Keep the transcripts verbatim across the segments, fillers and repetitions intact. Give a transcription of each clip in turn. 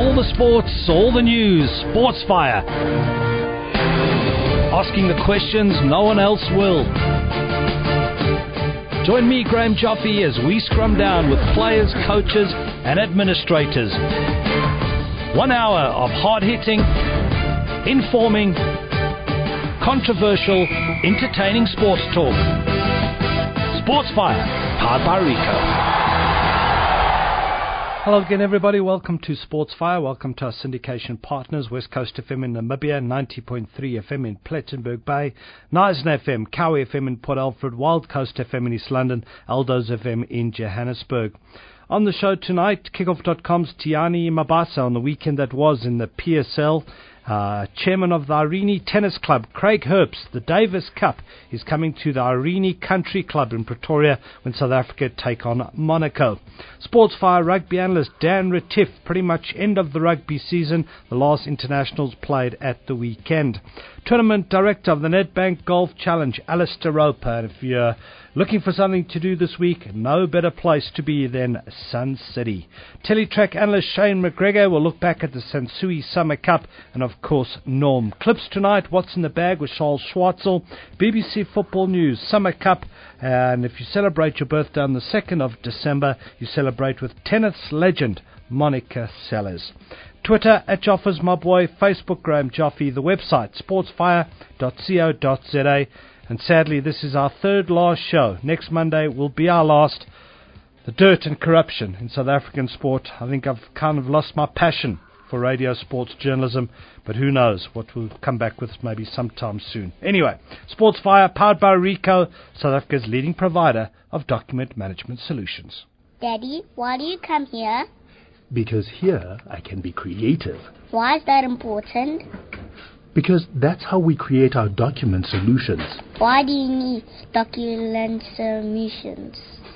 All the sports, all the news, Sports Fire. Asking the questions no one else will. Join me, Graham Joffe, as we scrum down with players, coaches and administrators. One hour of hard-hitting, informing, controversial, entertaining sports talk. Sports Fire, powered by Rico. Hello again, everybody. Welcome to Sports Fire. Welcome to our syndication partners, West Coast F M in Namibia, ninety point three F M in Plettenberg Bay, Nisen F M, Kawi F M in Port Alfred, Wild Coast F M in East London, Aldos F M in Johannesburg. On the show tonight, Kickoff dot com's Tiani Mabasa on the weekend that was in the P S L. Uh, chairman of the Irene Tennis Club, Craig Herbst. The Davis Cup is coming to the Irene Country Club in Pretoria when South Africa take on Monaco. Sportsfire rugby analyst Dan Retief, pretty much end of the rugby season. The last internationals played at the weekend. Tournament director of the Nedbank Golf Challenge, Alistair Roper. And if you're looking for something to do this week, no better place to be than Sun City. Teletrack analyst Shane McGregor will look back at the Sansui Summer Cup and, of course, Norm. Clips tonight, What's in the Bag with Charles Schwartzel, B B C Football News, Summer Cup, and if you celebrate your birthday on the second of December, you celebrate with tennis legend Monica Seles. Twitter at Joffers Mobboy, Facebook Graham Joffe, the website sportsfire dot co dot za. And sadly, this is our third last show. Next Monday will be our last. The dirt and corruption in South African sport. I think I've kind of lost my passion for radio sports journalism, but who knows what we'll come back with maybe sometime soon. Anyway, Sports Fire, powered by Rico, South Africa's leading provider of document management solutions. Daddy, why do you come here? Because here I can be creative. Why is that important? Because that's how we create our document solutions. Why do you need document solutions?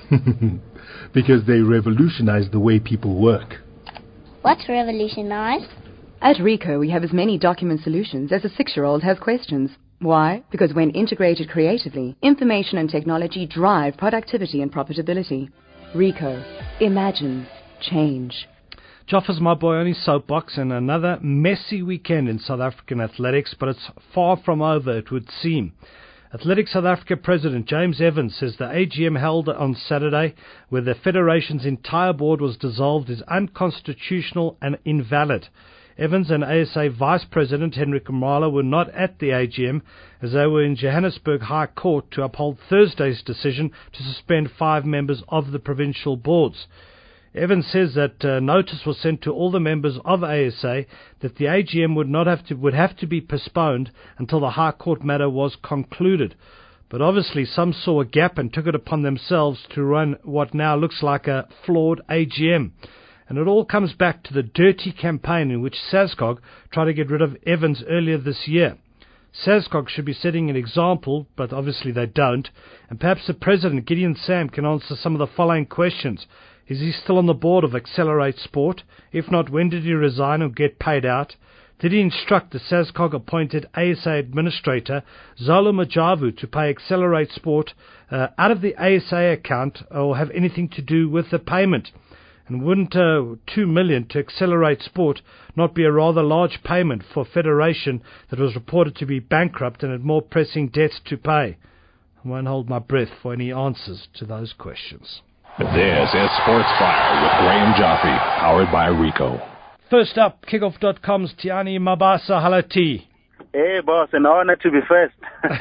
Because they revolutionize the way people work. What's revolutionized? At Rico, we have as many document solutions as a six-year-old has questions. Why? Because when integrated creatively, information and technology drive productivity and profitability. Rico. Imagine. Change. Joffers, my boy, on his soapbox, and another messy weekend in South African athletics, but it's far from over, it would seem. Athletics South Africa President James Evans says the A G M held on Saturday, where the Federation's entire board was dissolved, is unconstitutional and invalid. Evans and A S A Vice President Hendrik Mrala were not at the A G M, as they were in Johannesburg High Court to uphold Thursday's decision to suspend five members of the provincial boards. Evans says that uh, notice was sent to all the members of A S A that the A G M would not have to would have to be postponed until the High Court matter was concluded. But obviously some saw a gap and took it upon themselves to run what now looks like a flawed A G M. And it all comes back to the dirty campaign in which SASCOG tried to get rid of Evans earlier this year. SASCOG should be setting an example, but obviously they don't. And perhaps the President, Gideon Sam, can answer some of the following questions. Is he still on the board of Accelerate Sport? If not, when did he resign or get paid out? Did he instruct the SASCOG-appointed A S A administrator, Zolo Majavu, to pay Accelerate Sport uh, out of the A S A account or have anything to do with the payment? And wouldn't uh, two million dollars to Accelerate Sport not be a rather large payment for a federation that was reported to be bankrupt and had more pressing debts to pay? I won't hold my breath for any answers to those questions. This is Sports Fire with Graham Joffe, powered by Rico. First up, Kickoff dot com's Tiani Mabasa. Hello, T. Hey, boss, an honor to be first.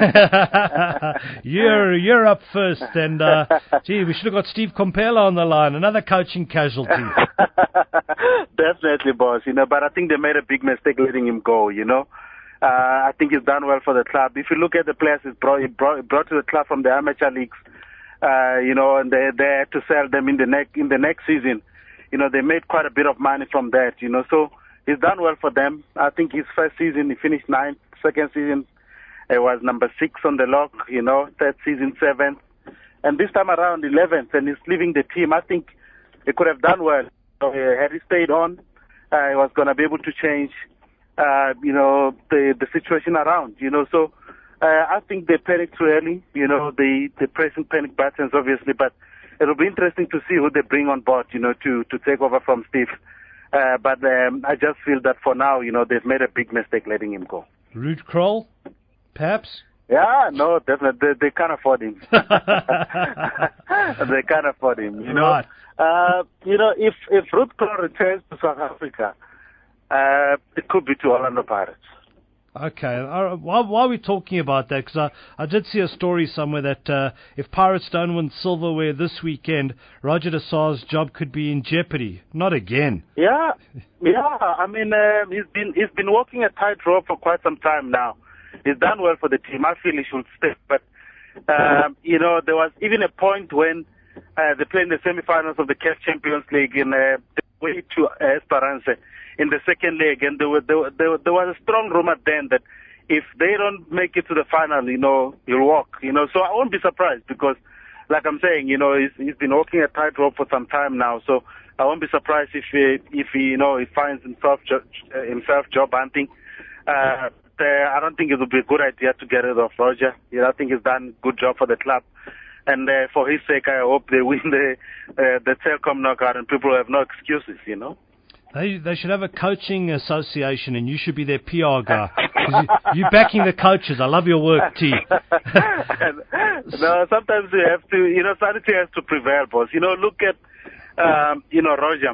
you're you're up first, and uh, gee, we should have got Steve Compella on the line, another coaching casualty. Definitely, boss. You know, but I think they made a big mistake letting him go. You know, uh, I think he's done well for the club. If you look at the players he's brought, he brought, brought to the club from the amateur leagues. Uh, you know, and they they had to sell them in the next in the next season. You know, they made quite a bit of money from that. You know, so he's done well for them. I think his first season he finished ninth. Second season it was number six on the log. You know, third season seventh, and this time around eleventh. And he's leaving the team. I think he could have done well. So, uh, had he stayed on, uh, he was going to be able to change. Uh, you know, the the situation around. You know, so. Uh, I think they panicked too early, you know, they, they're pressing panic buttons, obviously, but it'll be interesting to see who they bring on board, you know, to, to take over from Steve. Uh, but um, I just feel that for now, you know, they've made a big mistake letting him go. Ruud Krol, perhaps? Yeah, no, definitely. They, they can't afford him. They can't afford him, you know. Right. Uh, you know, if, if Ruud Krol returns to South Africa, uh, it could be to Orlando Pirates. Okay. Uh, why, why are we talking about that? Because I, I did see a story somewhere that uh, if Pirates don't win silverware this weekend, Roger de Sa's job could be in jeopardy. Not again. Yeah, yeah. I mean, uh, he's been he's been walking a tightrope for quite some time now. He's done well for the team. I feel he should stay. But, um, you know, there was even a point when uh, they played in the semi-finals of the C A F Champions League in uh, the way to uh, Esperance in the second leg. And there, were, there, were, there, were, there was a strong rumor then that if they don't make it to the final, you know, he'll walk. You know, so I won't be surprised because, like I'm saying, you know, he's, he's been walking a tightrope for some time now. So I won't be surprised if he, if he, you know, he finds himself, jo- himself job hunting. Uh, Uh, I don't think it would be a good idea to get rid of Roger. You know, I think he's done a good job for the club. And uh, for his sake, I hope they win the uh, the Telkom knockout and people have no excuses, you know. They they should have a coaching association and you should be their P R guy. you, you're backing the coaches. I love your work, T. No, sometimes you have to, you know, sanity has to prevail, boss. You know, look at, um, you know, Roger.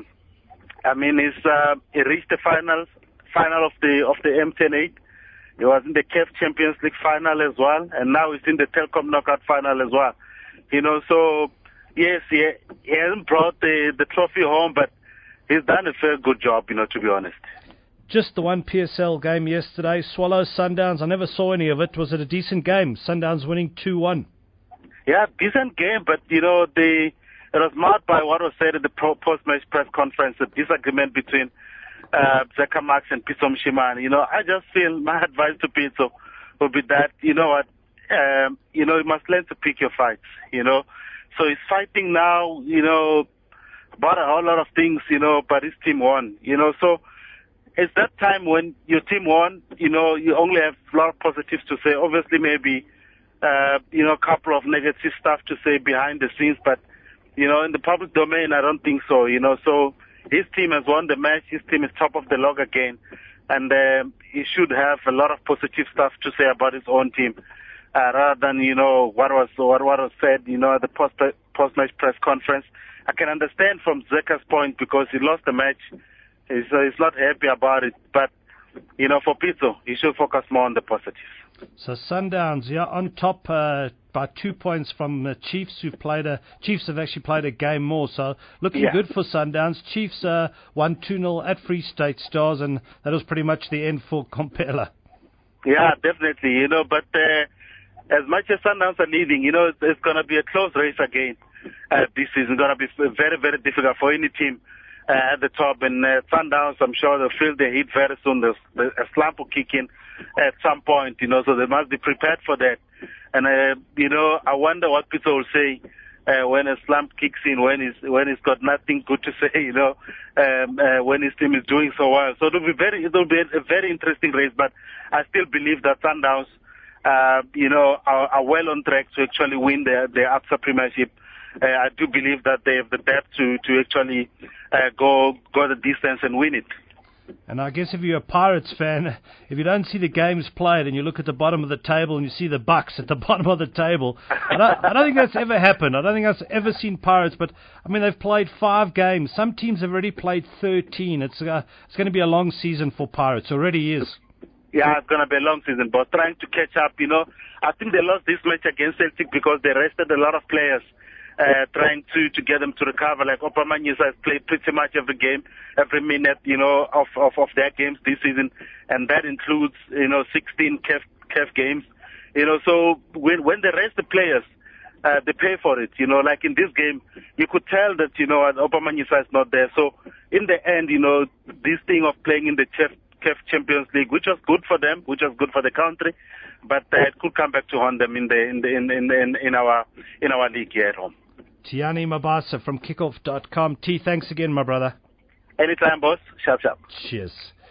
I mean, he's, uh, he reached the finals, final of the of the M ten eight. He was in the C A F Champions League final as well, and now he's in the Telkom knockout final as well. You know, so yes, he, he hasn't brought the, the trophy home, but he's done a fair good job, you know, to be honest. Just the one P S L game yesterday, Swallows, Sundowns. I never saw any of it. Was it a decent game? Sundowns winning two one. Yeah, decent game, but, you know, the, it was marked by what was said at the post-match press conference, a disagreement between Uh, Zeka Max and Pitso Mshimane. You know, I just feel my advice to Pitso would be that, you know what, um, you know, you must learn to pick your fights, you know. So he's fighting now, you know, about a whole lot of things, you know, but his team won, you know. So it's that time when your team won, you know, you only have a lot of positives to say. Obviously, maybe, uh, you know, a couple of negative stuff to say behind the scenes, but, you know, in the public domain, I don't think so, you know. So his team has won the match. His team is top of the log again. And uh, he should have a lot of positive stuff to say about his own team, uh, rather than, you know, what was what, what was said, you know, at the post, post-match press conference. I can understand from Zeka's point because he lost the match. He's, uh, he's not happy about it. But, you know, for Pitso, he should focus more on the positives. So Sundowns, yeah, on top uh, by two points from the Chiefs, who've played a Chiefs have actually played a game more. So looking Yeah. good for Sundowns. Chiefs uh, won two nil at Free State Stars, and that was pretty much the end for Compella. Yeah, definitely. You know, but uh, as much as Sundowns are leading, you know, it's, it's going to be a close race again. Uh, this is going to be very, very difficult for any team uh, at the top. And uh, Sundowns, I'm sure they'll feel the heat very soon. There's, there's a slump will kick in at some point, you know, so they must be prepared for that. And, uh, you know, I wonder what people will say uh, when a slump kicks in, when he's, when he's got nothing good to say, you know, um, uh, when his team is doing so well. So it'll be very, it'll be a very interesting race, but I still believe that Sundowns, uh, you know, are, are well on track to actually win the, the Absa Premiership. Uh, I do believe that they have the depth to, to actually uh, go, go the distance and win it. And I guess if you're a Pirates fan, if you don't see the games played and you look at the bottom of the table and you see the Bucks at the bottom of the table, I don't, I don't think that's ever happened. I don't think I've ever seen Pirates, but I mean, they've played five games. Some teams have already played thirteen. It's uh, it's going to be a long season for Pirates. It already is. Yeah, it's going to be a long season, but trying to catch up, you know. I think they lost this match against Celtic because they rested a lot of players. Uh, trying to, to get them to recover. Like Opamanyisa has played pretty much every game, every minute, you know, of, of, of their games this season. And that includes, you know, sixteen C A F, C A F games. You know, so when, when they rest the players, uh, they pay for it. You know, like in this game, you could tell that, you know, Opamanyisa is not there. So in the end, you know, this thing of playing in the C A F, C A F Champions League, which was good for them, which was good for the country, but uh, it could come back to haunt them in the, in the, in, in, in, in our, in our league here at home. Tiani Mabasa from kickoff dot com. T, thanks again, my brother. Anytime, boss. Sharp, sharp. Cheers.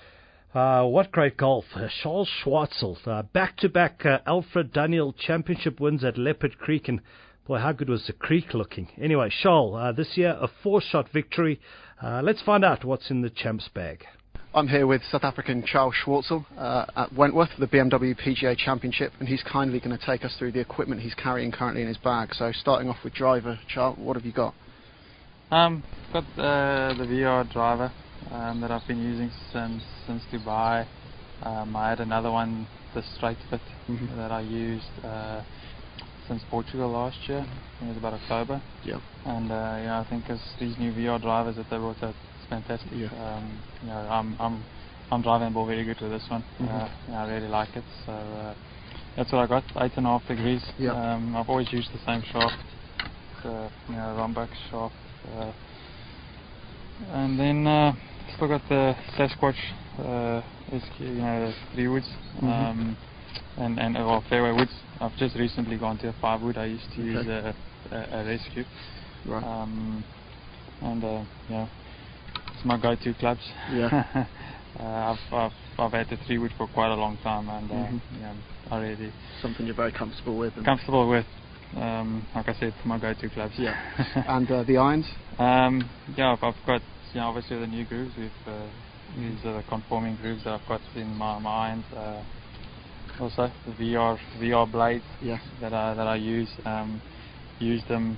Uh, what great golf. Uh, Charles Schwartzel, uh, back-to-back uh, Alfred Daniel Championship wins at Leopard Creek. And boy, how good was the creek looking. Anyway, Charles, uh, this year a four-shot victory. Uh, let's find out what's in the champs bag. I'm here with South African Charles Schwartzel uh, at Wentworth, the B M W P G A Championship, and he's kindly going to take us through the equipment he's carrying currently in his bag. So starting off with driver, Charles, what have you got? Um, got uh, the V R driver um, that I've been using since since Dubai. Um, I had another one, the straight fit, mm-hmm. that I used uh, since Portugal last year. I think it was about October. Yeah. And uh, yeah, I think as these new V R drivers that they brought out, it's fantastic. Yeah. Um, you know, I'm I'm I'm driving the ball very good with this one. Mm-hmm. Uh, yeah, I really like it. So uh, that's what I got. Eight and a half degrees. Yeah. Um, I've always used the same shaft, the you know Rombach shaft. Uh, and then uh, still got the Sasquatch, uh, S Q, you know, the three woods, mm-hmm. um, and and uh, well, fairway woods. I've just recently gone to a five wood. I used to okay. use a, a, a rescue, right. um, and uh, yeah, it's my go-to clubs. Yeah. uh, I've, I've I've had the three wood for quite a long time, and uh, mm-hmm. yeah, I really something you're very comfortable with. Comfortable with. Um, like I said, my go-to clubs. Yeah. And uh, the irons? Um, yeah, I've, I've got, you know, obviously the new grooves. With uh, these are the conforming grooves that I've got in my, my irons. Uh, also, the V R V R blades yeah. that I that I use. Um, use them.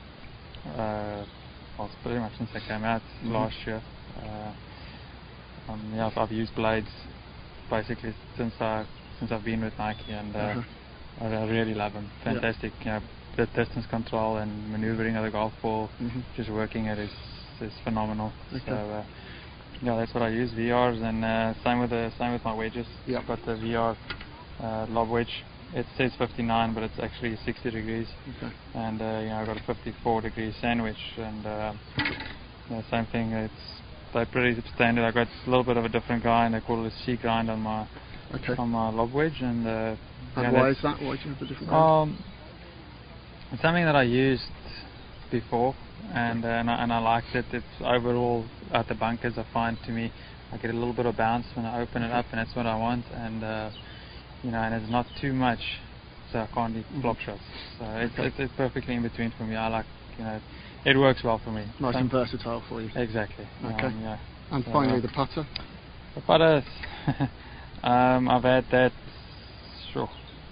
Uh, well, pretty much since they came out mm-hmm. last year. Uh, um, yeah, I've, I've used blades basically since I since I've been with Nike, and. Uh, uh-huh. I really love them. Fantastic. Yeah. You know, the distance control and manoeuvring of the golf ball, mm-hmm. just working it is is phenomenal. Okay. So uh, yeah, that's what I use. V Rs, and uh, same with the same with my wedges. Yep. I've got the V R uh, lob wedge. It says fifty-nine, but it's actually sixty degrees. Okay. And uh, you know, I've got a fifty-four degree sandwich, and uh, yeah, same thing. It's they're pretty standard. I've got a little bit of a different grind. I call it a C grind on my okay. on my lob wedge, and. Uh, And yeah, why is that? Why do you have the different um, it's something that I used before, and, uh, and, I, and I liked it. It's overall at the bunkers, I find to me, I get a little bit of bounce when I open it up, and that's what I want. And uh, you know, and it's not too much, so I can't do flop shots. So it's, okay. it's it's perfectly in between for me. I like, you know, it works well for me. Nice so, and versatile for you. Exactly. Okay. Um, yeah. And so, finally, uh, the putter. The putter. um, I've had that. Sure.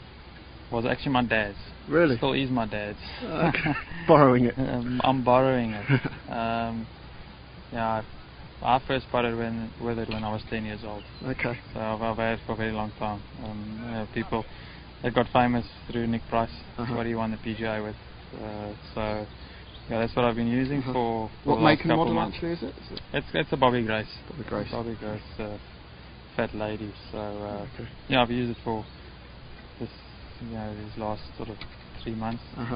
Was actually my dad's. Really? Still is my dad's. Okay. Borrowing it. Um, I'm borrowing it. um, yeah, I, I first putted when, with it when I was ten years old. Okay. So I've, I've had it for a very long time. Um, you know, people that got famous through Nick Price, uh-huh. what he won the P G A with. Uh, so yeah, that's what I've been using uh-huh. for, for what the make last and couple model months. actually is it? Is it? It's it's a Bobby Grace. Bobby Grace. Bobby Grace. Uh, fat lady. So uh, okay. yeah, I've used it for this. You know, these last sort of three months, uh-huh.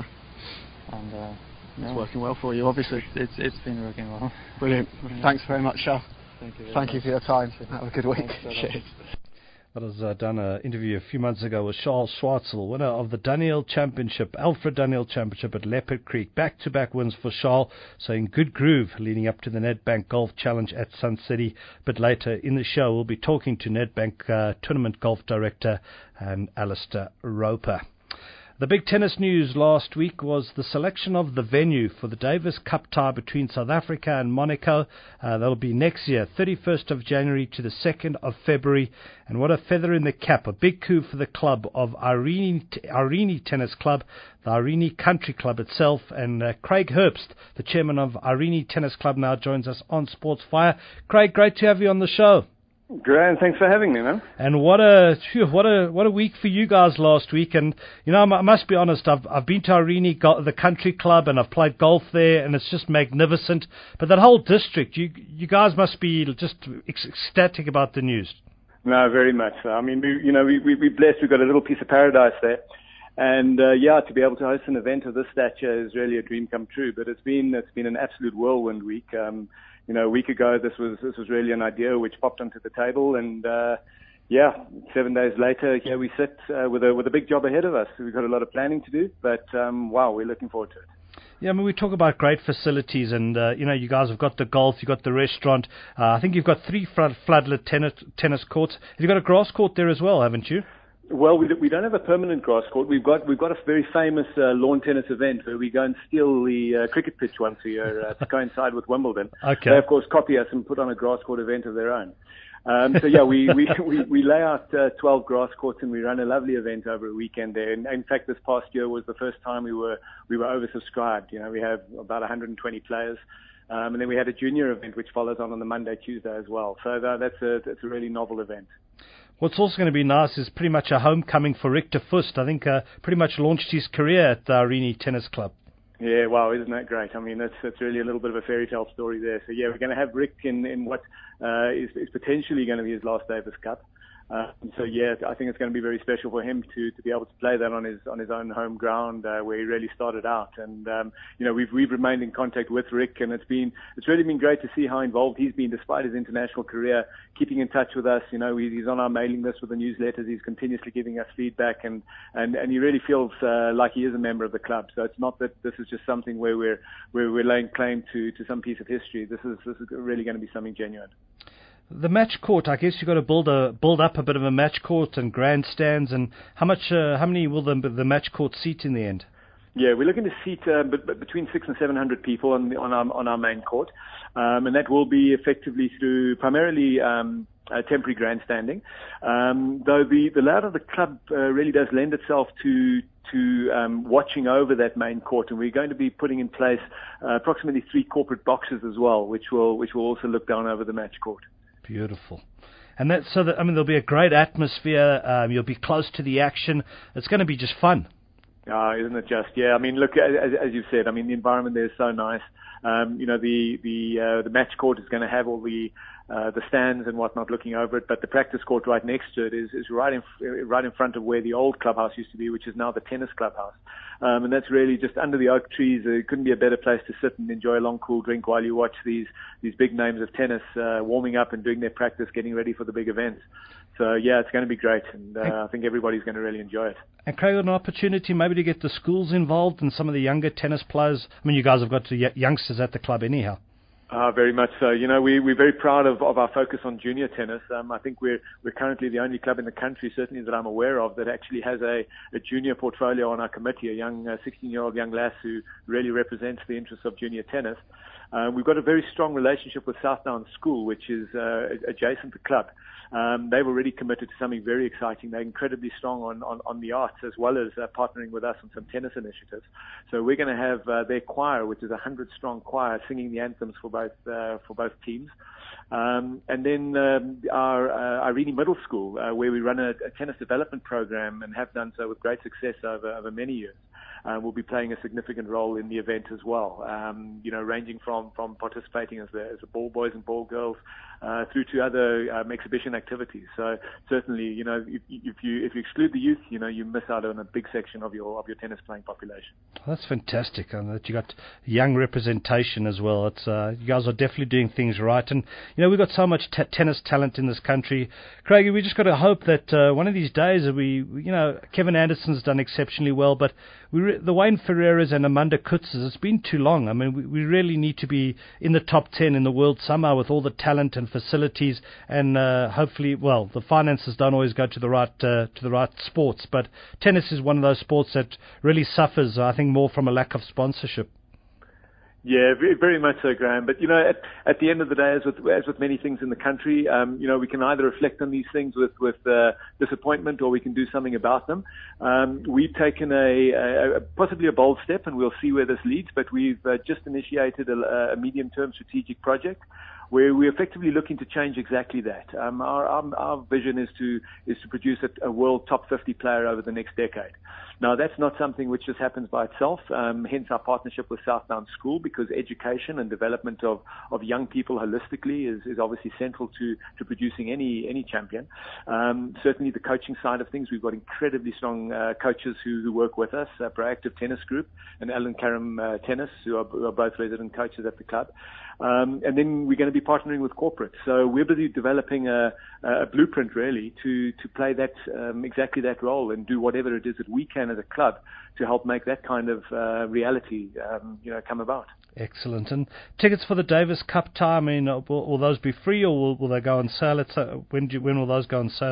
and uh, it's yeah. working well for you, obviously. It's it's been working well. Brilliant. Yeah. Thanks very much, Charles. Thank you. Thank much. you for your time. Have a good week. Cheers. That was uh, done an interview a few months ago with Charles Schwartzel, winner of the Daniel Championship, Alfred Daniel Championship at Leopard Creek. Back-to-back wins for Charles, so in good groove leading up to the Nedbank Golf Challenge at Sun City. But later in the show, we'll be talking to Nedbank uh, Tournament Golf Director and Alistair Roper. The big tennis news last week was the selection of the venue for the Davis Cup tie between South Africa and Monaco. Uh, that'll be next year, thirty-first of January to the second of February. And what a feather in the cap, a big coup for the club of Irene, Irene Tennis Club, the Irene Country Club itself. And uh, Craig Herbst, the chairman of Irene Tennis Club, now joins us on Sports Fire. Craig, great to have you on the show. Graham, thanks for having me, man. And what a phew, what a what a week for you guys last week. And you know, I must be honest, I've I've been to Irene, the country club, and I've played golf there, and it's just magnificent. But that whole district, you you guys must be just ecstatic about the news. No, very much so. I mean, we, you know, we, we we're blessed. We've got a little piece of paradise there, and uh, yeah, to be able to host an event of this stature is really a dream come true. But it's been it's been an absolute whirlwind week. Um, You know, a week ago, this was this was really an idea which popped onto the table, and uh, yeah, seven days later, here we sit uh, with a with a big job ahead of us. We've got a lot of planning to do, but um, wow, we're looking forward to it. Yeah, I mean, we talk about great facilities, and uh, you know, you guys have got the golf, you've got the restaurant. Uh, I think you've got three flood, floodlit tennis tennis courts. You've got a grass court there as well, haven't you? Well, we, we don't have a permanent grass court. We've got we've got a very famous uh, lawn tennis event where we go and steal the uh, cricket pitch once a year uh, to coincide with Wimbledon. Okay. They, of course, copy us and put on a grass court event of their own. Um, so, yeah, we, we, we, we lay out uh, twelve grass courts and we run a lovely event over a weekend there. And, in fact, this past year was the first time we were we were oversubscribed. You know, we have about one hundred twenty players. Um, and then we had a junior event which follows on on the Monday, Tuesday as well. So that, that's, a, that's a really novel event. What's also going to be nice is pretty much a homecoming for Rick de Fust. I think uh, pretty much launched his career at the Arini Tennis Club. Yeah, wow, isn't that great? I mean, that's that's really a little bit of a fairy tale story there. So, yeah, we're going to have Rick in, in what uh, is, is potentially going to be his last Davis Cup. Uh, so yeah, I think it's going to be very special for him to, to be able to play that on his on his own home ground uh, where he really started out. And um, you know, we've we've remained in contact with Rick, and it's been it's really been great to see how involved he's been despite his international career, keeping in touch with us. You know, he's on our mailing list with the newsletters. He's continuously giving us feedback, and and, and he really feels uh, like he is a member of the club. So it's not that this is just something where we're where we're laying claim to to some piece of history. This is this is really going to be something genuine. The match court, I guess you've got to build a build up a bit of a match court and grandstands. And how much, uh, how many will the the match court seat in the end? Yeah, we're looking to seat uh, b- b- between six and seven hundred people on the, on our on our main court, um, and that will be effectively through primarily um, uh, temporary grandstanding. Um, though the the layout of the club uh, really does lend itself to to um, watching over that main court, and we're going to be putting in place uh, approximately three corporate boxes as well, which will which will also look down over the match court. Beautiful. And that's so that, I mean, there'll be a great atmosphere. Um, you'll be close to the action. It's going to be just fun. Ah, uh, isn't it just? Yeah, I mean, look, as, as you've said, I mean, the environment there is so nice. Um, you know, the the uh, the match court is going to have all the uh, the stands and whatnot looking over it, but the practice court right next to it is is right in right in front of where the old clubhouse used to be, which is now the tennis clubhouse. Um, and that's really just under the oak trees. It couldn't be a better place to sit and enjoy a long, cool drink while you watch these these big names of tennis uh, warming up and doing their practice, getting ready for the big events. So, yeah, it's going to be great, and uh, I think everybody's going to really enjoy it. And, Craig, an opportunity maybe to get the schools involved and some of the younger tennis players. I mean, you guys have got the youngsters at the club anyhow. Uh, very much so. You know, we, we're very proud of, of our focus on junior tennis. Um, I think we're we're currently the only club in the country, certainly that I'm aware of, that actually has a, a junior portfolio on our committee, a young uh, sixteen-year-old young lass who really represents the interests of junior tennis. Uh, we've got a very strong relationship with Southdown School, which is uh, adjacent to the club. Um, they've already committed to something very exciting. They're incredibly strong on, on, on the arts, as well as uh, partnering with us on some tennis initiatives. So we're going to have uh, their choir, which is a hundred-strong choir, singing the anthems for both uh, for both teams. Um, and then um, our uh, Arini Middle School, uh, where we run a, a tennis development program and have done so with great success over, over many years. Uh, will be playing a significant role in the event as well. Um, you know, ranging from, from participating as the as the ball boys and ball girls uh, through to other um, exhibition activities. So certainly, you know, if, if you if you exclude the youth, you know, you miss out on a big section of your of your tennis playing population. That's fantastic. And that you got young representation as well. It's uh, you guys are definitely doing things right. And you know, we've got so much t- tennis talent in this country, Craig. We just got to hope that uh, one of these days that we, you know, Kevin Anderson's done exceptionally well, but we re- the Wayne Ferreiras and Amanda Kutzes, it's been too long. I mean, we, we really need to be in the top ten in the world somehow with all the talent and facilities, and uh, hopefully, well, the finances don't always go to the right uh, to the right sports, but tennis is one of those sports that really suffers, I think, more from a lack of sponsorship. Yeah, very, very much so, Graham. But, you know, at, at the end of the day, as with, as with many things in the country, um, you know, we can either reflect on these things with, with uh, disappointment, or we can do something about them. Um, we've taken a, a, a possibly a bold step, and we'll see where this leads, but we've uh, just initiated a, a medium-term strategic project where we're effectively looking to change exactly that. Um, our, our, our vision is to is to produce a, a world top fifty player over the next decade. Now, that's not something which just happens by itself, um, hence our partnership with Southdown School, because education and development of, of young people holistically is, is obviously central to, to producing any any champion. Um, certainly the coaching side of things, we've got incredibly strong uh, coaches who, who work with us, uh, Proactive Tennis Group and Alan Karam uh, Tennis, who are, who are both resident coaches at the club. Um, and then we're going to be partnering with corporate. So we're busy developing a, a blueprint, really, to, to play that um, exactly that role and do whatever it is that we can as a club to help make that kind of uh, reality, um, you know, come about. Excellent. And tickets for the Davis Cup time, I mean, will, will those be free, or will, will they go on sale? It's, uh, when do you, when will those go on sale?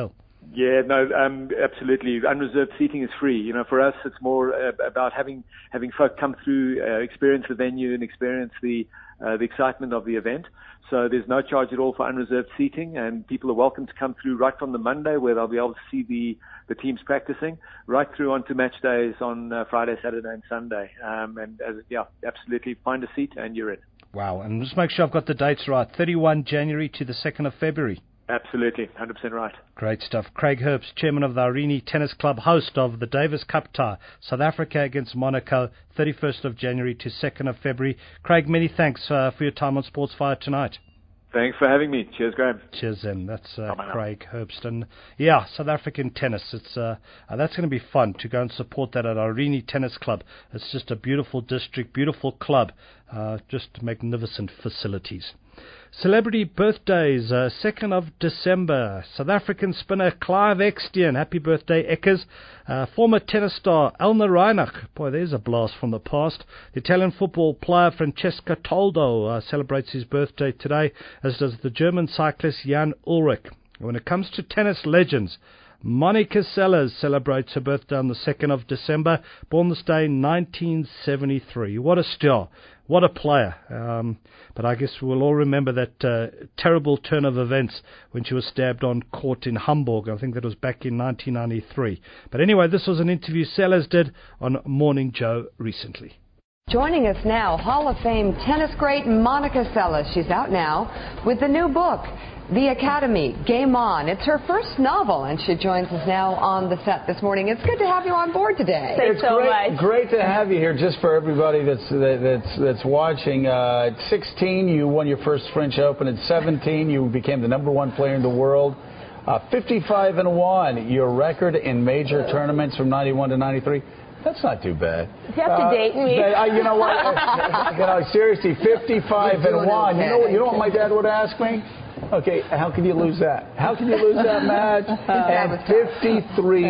Yeah, no, um, absolutely. Unreserved seating is free. You know, for us, it's more uh, about having having folk come through, uh, experience the venue, and experience the uh, the excitement of the event. So there's no charge at all for unreserved seating, and people are welcome to come through right from the Monday, where they'll be able to see the the teams practicing, right through onto match days on uh, Friday, Saturday, and Sunday. Um, and as, yeah, absolutely, find a seat and you're in. Wow, and just make sure I've got the dates right. thirty-first January to the second of February. Absolutely, one hundred percent right. Great stuff. Craig Herbst, chairman of the Arini Tennis Club, host of the Davis Cup tie, South Africa against Monaco, thirty-first of January to second of February. Craig, many thanks uh, for your time on Sports Fire tonight. Thanks for having me. Cheers, Graham. Cheers, then. That's uh, Craig Herbst. And yeah, South African tennis. It's uh, uh, that's going to be fun to go and support that at Arini Tennis Club. It's just a beautiful district, beautiful club, uh, just magnificent facilities. Celebrity birthdays, uh, second of December. South African spinner Clive Ekstein. Happy birthday, Eckers. Uh, former tennis star Elna Reinach. Boy, there's a blast from the past. The Italian football player Francesco Toldo uh, celebrates his birthday today, as does the German cyclist Jan Ulrich. When it comes to tennis legends, Monica Seles celebrates her birthday on the second of December, born this day in nineteen seventy-three. What a star. What a player. Um, but I guess we'll all remember that uh, terrible turn of events when she was stabbed on court in Hamburg. I think that was back in nineteen ninety-three. But anyway, this was an interview Seles did on Morning Joe recently. Joining us now, Hall of Fame tennis great Monica Seles. She's out now with the new book, The Academy, Game On. It's her first novel, and she joins us now on the set this morning. It's good to have you on board today. It's so great, much. Great to have you here. Just for everybody that's that's that's watching, uh, at sixteen, you won your first French Open. At seventeen, you became the number one player in the world. Uh, fifty-five and one, your record in major tournaments from ninety-one to ninety-three. That's not too bad. You have to uh, date me. They, uh, you know what? you know, seriously, fifty-five and one. You know, you know what my dad would ask me? Okay, how can you lose that? How can you lose that match? And fifty-three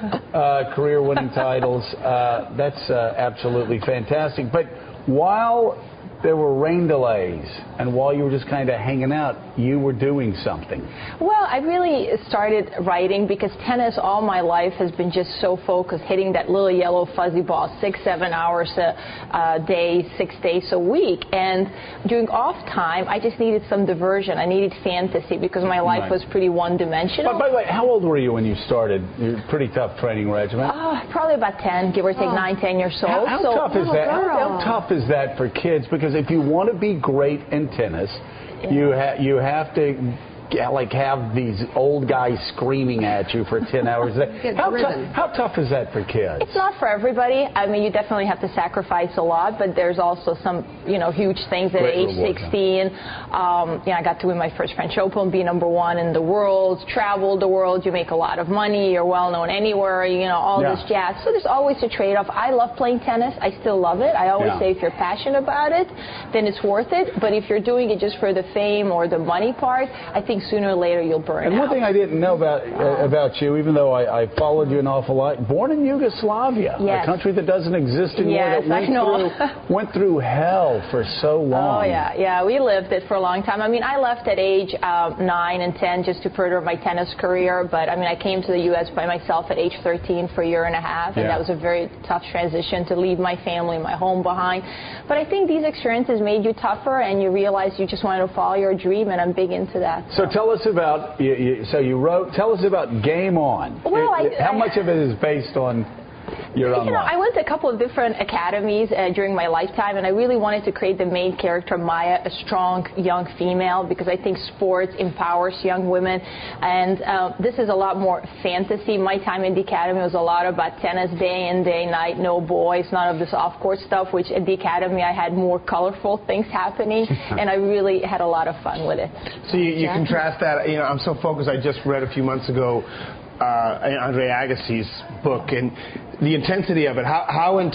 uh, career-winning titles. Uh, that's uh, absolutely fantastic. But while there were rain delays, and while you were just kind of hanging out, you were doing something. Well, I really started writing because tennis all my life has been just so focused, hitting that little yellow fuzzy ball six, seven hours a, a day, six days a week. And during off time, I just needed some diversion. I needed fantasy because my life Nice. was pretty one-dimensional. But by the way, how old were you when you started your pretty tough training regimen? Uh, probably about ten, give or take Oh. nine, ten years old. How, how so, tough is that? How, how tough is that for kids? Because if you want to be great in tennis, Yeah. you ha- you have to yeah, like have these old guys screaming at you for ten hours a day. How, tou- how tough is that for kids? It's not for everybody. I mean, you definitely have to sacrifice a lot, but there's also some, you know, huge things at Great age reward, sixteen. Um, yeah, I got to win my first French Open, be number one in the world, travel the world, you make a lot of money, you're well known anywhere, you know, all Yeah. this jazz. So there's always a trade-off. I love playing tennis. I still love it. I always Yeah. say if you're passionate about it, then it's worth it. But if you're doing it just for the fame or the money part, I think sooner or later you'll burn And out. one thing I didn't know about uh, about you, even though I, I followed you an awful lot, born in Yugoslavia, Yes. a country that doesn't exist anymore, Yes, that went I know. through went through hell for so long. Oh, yeah, yeah, we lived it for a long time. I mean, I left at age um, nine and ten just to further my tennis career, but I mean, I came to the U S by myself at age thirteen for a year and a half, and Yeah. that was a very tough transition to leave my family, my home behind. But I think these experiences made you tougher, and you realize you just wanted to follow your dream, and I'm big into that. So tell us about, you, you, so you wrote, tell us about Game On. Well, I- How I- much of it is based on your own You know, life? I went to a couple of different academies uh, during my lifetime, and I really wanted to create the main character, Maya, a strong young female, because I think sports empowers young women. And uh, this is a lot more fantasy. My time in the academy was a lot about tennis day in, day night, no boys, none of this off-court stuff, which at the academy I had more colorful things happening, and I really had a lot of fun with it. So you, you Yeah. contrast that, you know, I'm so focused, I just read a few months ago uh, Andre Agassi's book, and the intensity of it, how, how intense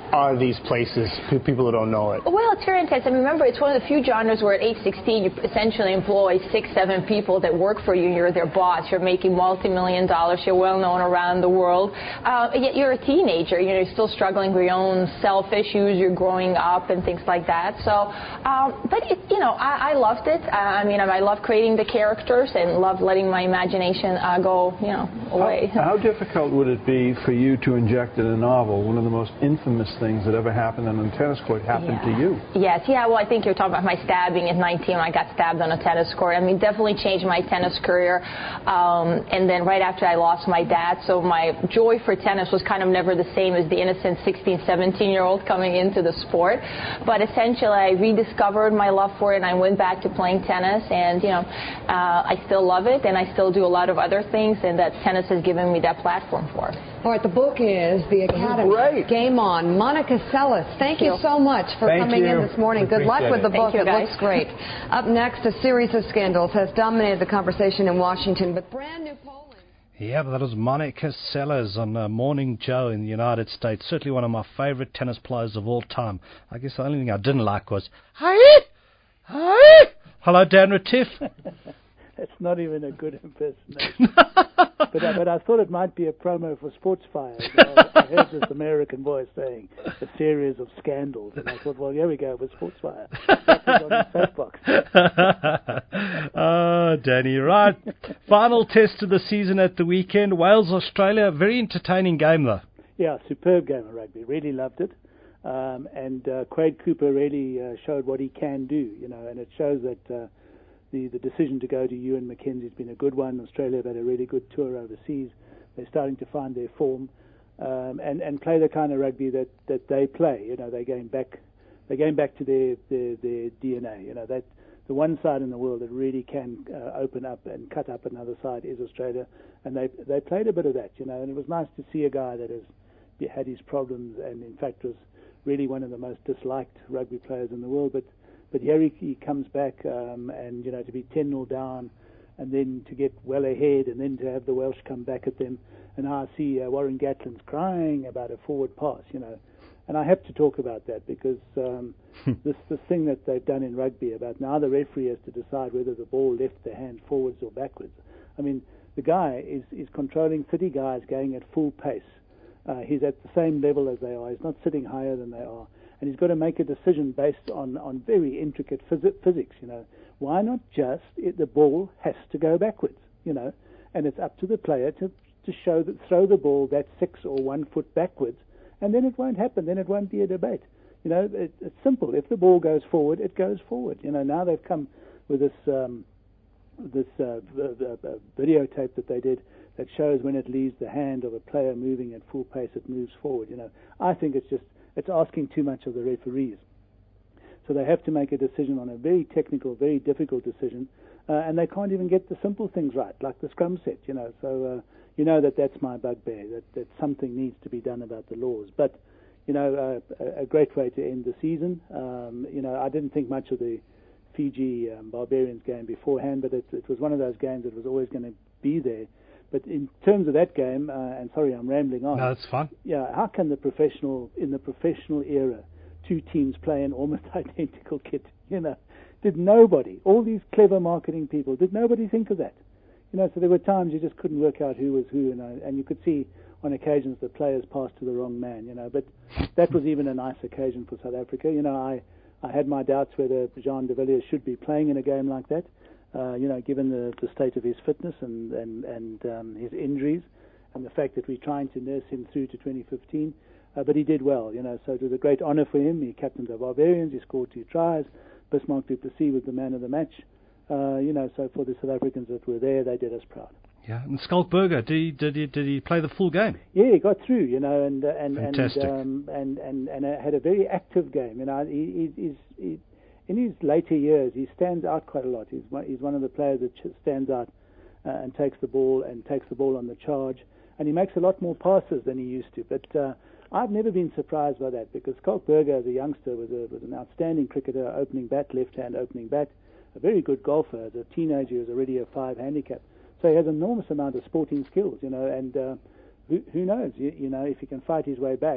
are these places, to people who don't know it? Well, it's very intense. I mean, remember, it's one of the few genres where at age sixteen you essentially employ six, seven people that work for you. You're their boss. You're making multi-million dollars. You're well known around the world. Uh, yet you're a teenager. You know, you're still struggling with your own self issues. You're growing up and things like that. So, um, but it, you know, I, I loved it. Uh, I mean, I love creating the characters and love letting my imagination uh, go, you know, away. How, how difficult would it be for you to inject in a novel one of the most infamous things that ever happened on a tennis court happened yeah. to you? Yes, yeah, well, I think you're talking about my stabbing at nineteen when I got stabbed on a tennis court. I mean, definitely changed my tennis career. Um, and then right after I lost my dad, so my joy for tennis was kind of never the same as the innocent sixteen, seventeen-year-old coming into the sport. But essentially, I rediscovered my love for it, and I went back to playing tennis. And, you know, uh, I still love it, and I still do a lot of other things, and that tennis has given me that platform for. All right, the book is The Academy. Great. Game On. Monica Seles, thank, thank you. you so much for thank coming you. in this morning. We Good luck with the book. You, it guys. looks great. Up next, a series of scandals has dominated the conversation in Washington, but brand new polling. Yeah, but that was Monica Seles on uh, Morning Joe in the United States. Certainly one of my favorite tennis players of all time. I guess the only thing I didn't like was, hi, hi. Hello, Dan Retief. It's not even a good impersonation. but, I, but I thought it might be a promo for SportsFire. I, I heard this American voice saying a series of scandals, and I thought, well, here we go with SportsFire. That was on the soapbox. Oh, Danny, right. Final test of the season at the weekend. Wales, Australia. Very entertaining game, though. Yeah, superb game of rugby. Really loved it. Um, and uh, Quade Cooper really uh, showed what he can do, you know, and it shows that uh, the, the decision to go to Ewan McKenzie has been a good one. Australia have had a really good tour overseas. They're starting to find their form um, and, and play the kind of rugby that, that they play. You know, they're going back, they're going back to their, their, their D N A. You know, that the one side in the world that really can uh, open up and cut up another side is Australia, and they they played a bit of that. You know, and it was nice to see a guy that has had his problems and in fact was really one of the most disliked rugby players in the world, but but here he, he comes back um, and you know to be ten nil down and then to get well ahead and then to have the Welsh come back at them, and now I see uh, Warren Gatland's crying about a forward pass, you know, and I have to talk about that because um, this this thing that they've done in rugby about now the referee has to decide whether the ball left the hand forwards or backwards. I mean, the guy is is controlling thirty guys going at full pace. Uh, he's at the same level as they are. He's not sitting higher than they are. And he's got to make a decision based on, on very intricate phys- physics, you know. Why not just, it, the ball has to go backwards, you know, and it's up to the player to, to show that, throw the ball that six or one foot backwards, and then it won't happen. Then it won't be a debate. You know, it, it's simple. If the ball goes forward, it goes forward. You know, now they've come with this, um, this uh, the, the, the videotape that they did that shows when it leaves the hand of a player moving at full pace, it moves forward. You know, I think it's just it's asking too much of the referees. So they have to make a decision on a very technical, very difficult decision, uh, and they can't even get the simple things right, like the scrum set. You know, so uh, you know that that's my bugbear. That that something needs to be done about the laws. But you know, uh, a, a great way to end the season. Um, you know, I didn't think much of the Fiji um, Barbarians game beforehand, but it, it was one of those games that was always going to be there. But in terms of that game, uh, and sorry, I'm rambling on. No, it's fine. Yeah, how can the professional, in the professional era, two teams play an almost identical kit? You know, did nobody, all these clever marketing people, did nobody think of that? You know, so there were times you just couldn't work out who was who, and, uh, and you could see on occasions the players passed to the wrong man. You know, but that was even a nice occasion for South Africa. You know, I, I had my doubts whether Jean de Villiers should be playing in a game like that. Uh, you know, given the, the state of his fitness and and and um, his injuries, and the fact that we're trying to nurse him through to twenty fifteen, uh, but he did well. You know, so it was a great honour for him. He captained the Barbarians. He scored two tries. Bismarck du Plessis was the man of the match. Uh, you know, so for the South Africans that were there, they did us proud. Yeah, and Skalkberger, did he did he did he play the full game? Yeah, he got through. You know, and uh, and Fantastic. and um, and and and uh, had a very active game. You know, he, he, he's he. In his later years, he stands out quite a lot. He's one, he's one of the players that ch- stands out uh, and takes the ball and takes the ball on the charge, and he makes a lot more passes than he used to. But uh, I've never been surprised by that because Skalkberger, as a youngster, was a, was an outstanding cricketer, opening bat, left-hand opening bat, a very good golfer. As a teenager, he was already a five handicap, so he has an enormous amount of sporting skills. You know, and uh, who, who knows? You, you know, if he can fight his way back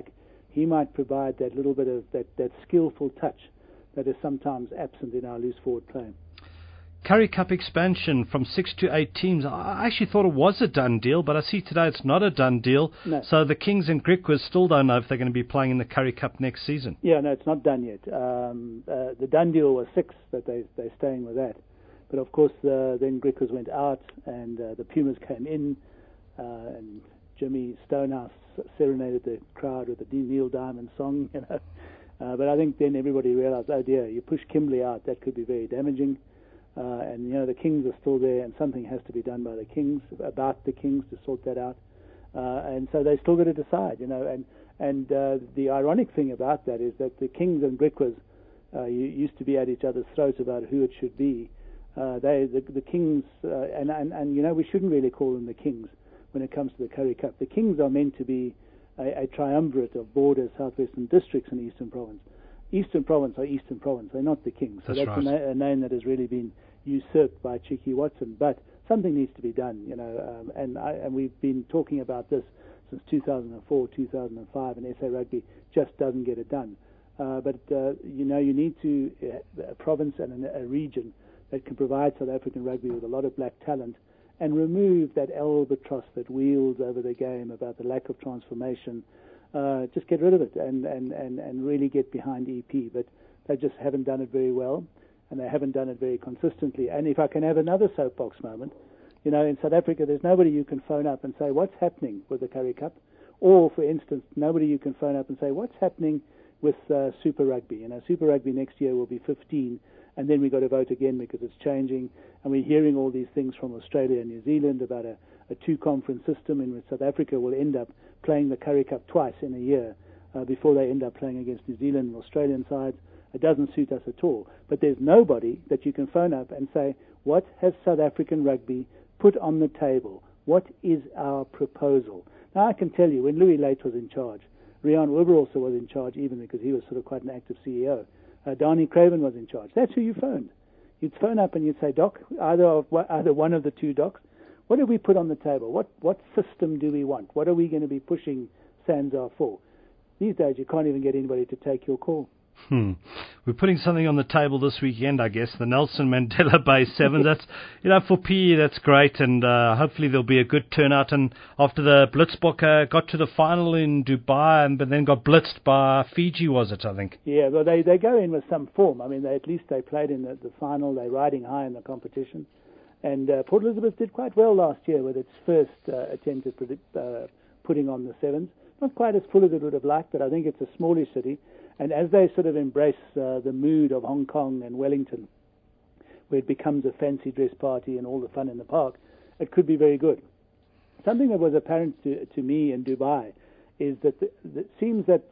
he might provide that little bit of that, that skillful touch that is sometimes absent in our loose forward play. Currie Cup expansion from six to eight teams. I actually thought it was a done deal, but I see today it's not a done deal. No. So the Kings and Griquas still don't know if they're going to be playing in the Currie Cup next season. Yeah, no, it's not done yet. Um, uh, the done deal was six, that they, they're staying with that. But of course, uh, then Griquas went out, and uh, the Pumas came in, uh, and Jimmy Stonehouse serenaded the crowd with the Neil Diamond song, you know. Uh, but I think then everybody realized, oh dear, you push Kimberley out, that could be very damaging. Uh, and, you know, the Kings are still there, and something has to be done by the Kings, about the Kings, to sort that out. Uh, and so they still got to decide, you know. And and uh, the ironic thing about that is that the Kings and Griquas uh, used to be at each other's throats about who it should be. Uh, they, the, the Kings, uh, and, and, and, you know, we shouldn't really call them the Kings when it comes to the Currie Cup. The Kings are meant to be a, a triumvirate of Borders, Southwestern Districts, and Eastern Province. Eastern Province are Eastern Province, they're not the Kings. So that's, that's right. a, na- a name that has really been usurped by Cheeky Watson. But something needs to be done, you know, um, and, I, and we've been talking about this since two thousand four, two thousand five, and S A Rugby just doesn't get it done. Uh, but, uh, you know, you need to, uh, a province and a, a region that can provide South African rugby with a lot of black talent and remove that albatross that wheels over the game about the lack of transformation. Uh, just get rid of it and, and, and, and really get behind E P. But they just haven't done it very well, and they haven't done it very consistently. And if I can have another soapbox moment, you know, in South Africa, there's nobody you can phone up and say, what's happening with the Currie Cup? Or, for instance, nobody you can phone up and say, what's happening with uh, Super Rugby? You know, Super Rugby next year will be fifteen, and then we've got to vote again because it's changing. And we're hearing all these things from Australia and New Zealand about a, a two-conference system in which South Africa will end up playing the Currie Cup twice in a year uh, before they end up playing against New Zealand and Australian sides. It doesn't suit us at all. But there's nobody that you can phone up and say, what has South African rugby put on the table? What is our proposal? Now, I can tell you, when Louis Late was in charge, Riaan Wilberhorse was in charge, even because he was sort of quite an active C E O. Uh, Donnie Craven was in charge. That's who you phoned. You'd phone up and you'd say, Doc, either of, either one of the two docs, what do we put on the table? What what system do we want? What are we going to be pushing SANZAAR for? These days, you can't even get anybody to take your call. Hmm. We're putting something on the table this weekend, I guess, the Nelson Mandela Bay Sevens. That's, you know, for P E, that's great, and uh, hopefully there'll be a good turnout. And after the Blitzbokke uh, got to the final in Dubai, and but then got blitzed by Fiji, was it, I think? Yeah, well, they, they go in with some form. I mean, they, at least they played in the, the final. They're riding high in the competition. And uh, Port Elizabeth did quite well last year with its first uh, attempt at predict, uh, putting on the Sevens. Not quite as full as it would have liked, but I think it's a smallish city. And as they sort of embrace uh, the mood of Hong Kong and Wellington, where it becomes a fancy dress party and all the fun in the park, it could be very good. Something that was apparent to, to me in Dubai is that the, it seems that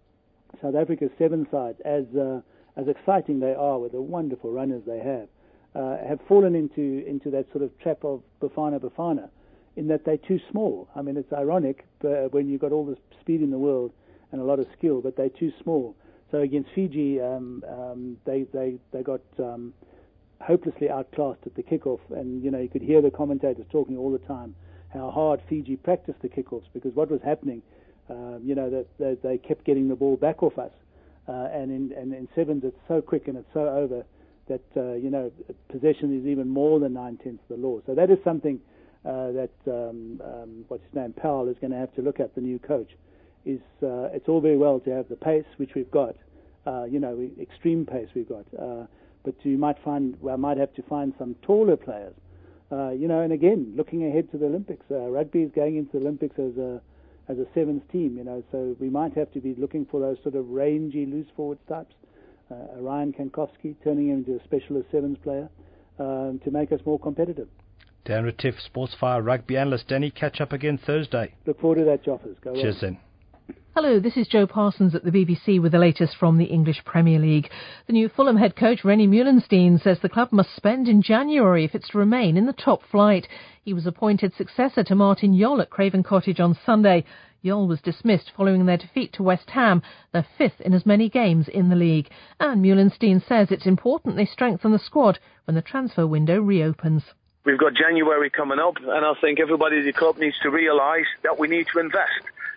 South Africa's seven sides, as uh, as exciting they are with the wonderful runners they have, uh, have fallen into into that sort of trap of Bafana Bafana, in that they're too small. I mean, it's ironic uh, when you've got all the speed in the world and a lot of skill, but they're too small. So against Fiji, um, um, they, they, they got um, hopelessly outclassed at the kickoff. And, you know, you could hear the commentators talking all the time how hard Fiji practiced the kickoffs, because what was happening, uh, you know, that, that they kept getting the ball back off us. Uh, and, in, and in sevens, it's so quick and it's so over that, uh, you know, possession is even more than nine-tenths of the law. So that is something uh, that, um, um, what's his name, Powell is going to have to look at, the new coach. Is uh, it's all very well to have the pace, which we've got, uh, you know, extreme pace we've got, uh, but you might find, well, might have to find some taller players, uh, you know. And again, looking ahead to the Olympics, uh, rugby is going into the Olympics as a as a sevens team, you know, so we might have to be looking for those sort of rangy, loose forward types, uh, Ryan Kankowski, turning him into a specialist sevens player um, to make us more competitive. Dan Retief, Sportsfire rugby analyst. Danny, catch up again Thursday. Look forward to that, Joffers. Go Cheers well. then. Hello, this is Jo Parsons at the B B C with the latest from the English Premier League. The new Fulham head coach, Rennie Meulenstein, says the club must spend in January if it's to remain in the top flight. He was appointed successor to Martin Jol at Craven Cottage on Sunday. Jol was dismissed following their defeat to West Ham, their fifth in as many games in the league. And Meulenstein says it's important they strengthen the squad when the transfer window reopens. We've got January coming up, and I think everybody at the club needs to realise that we need to invest.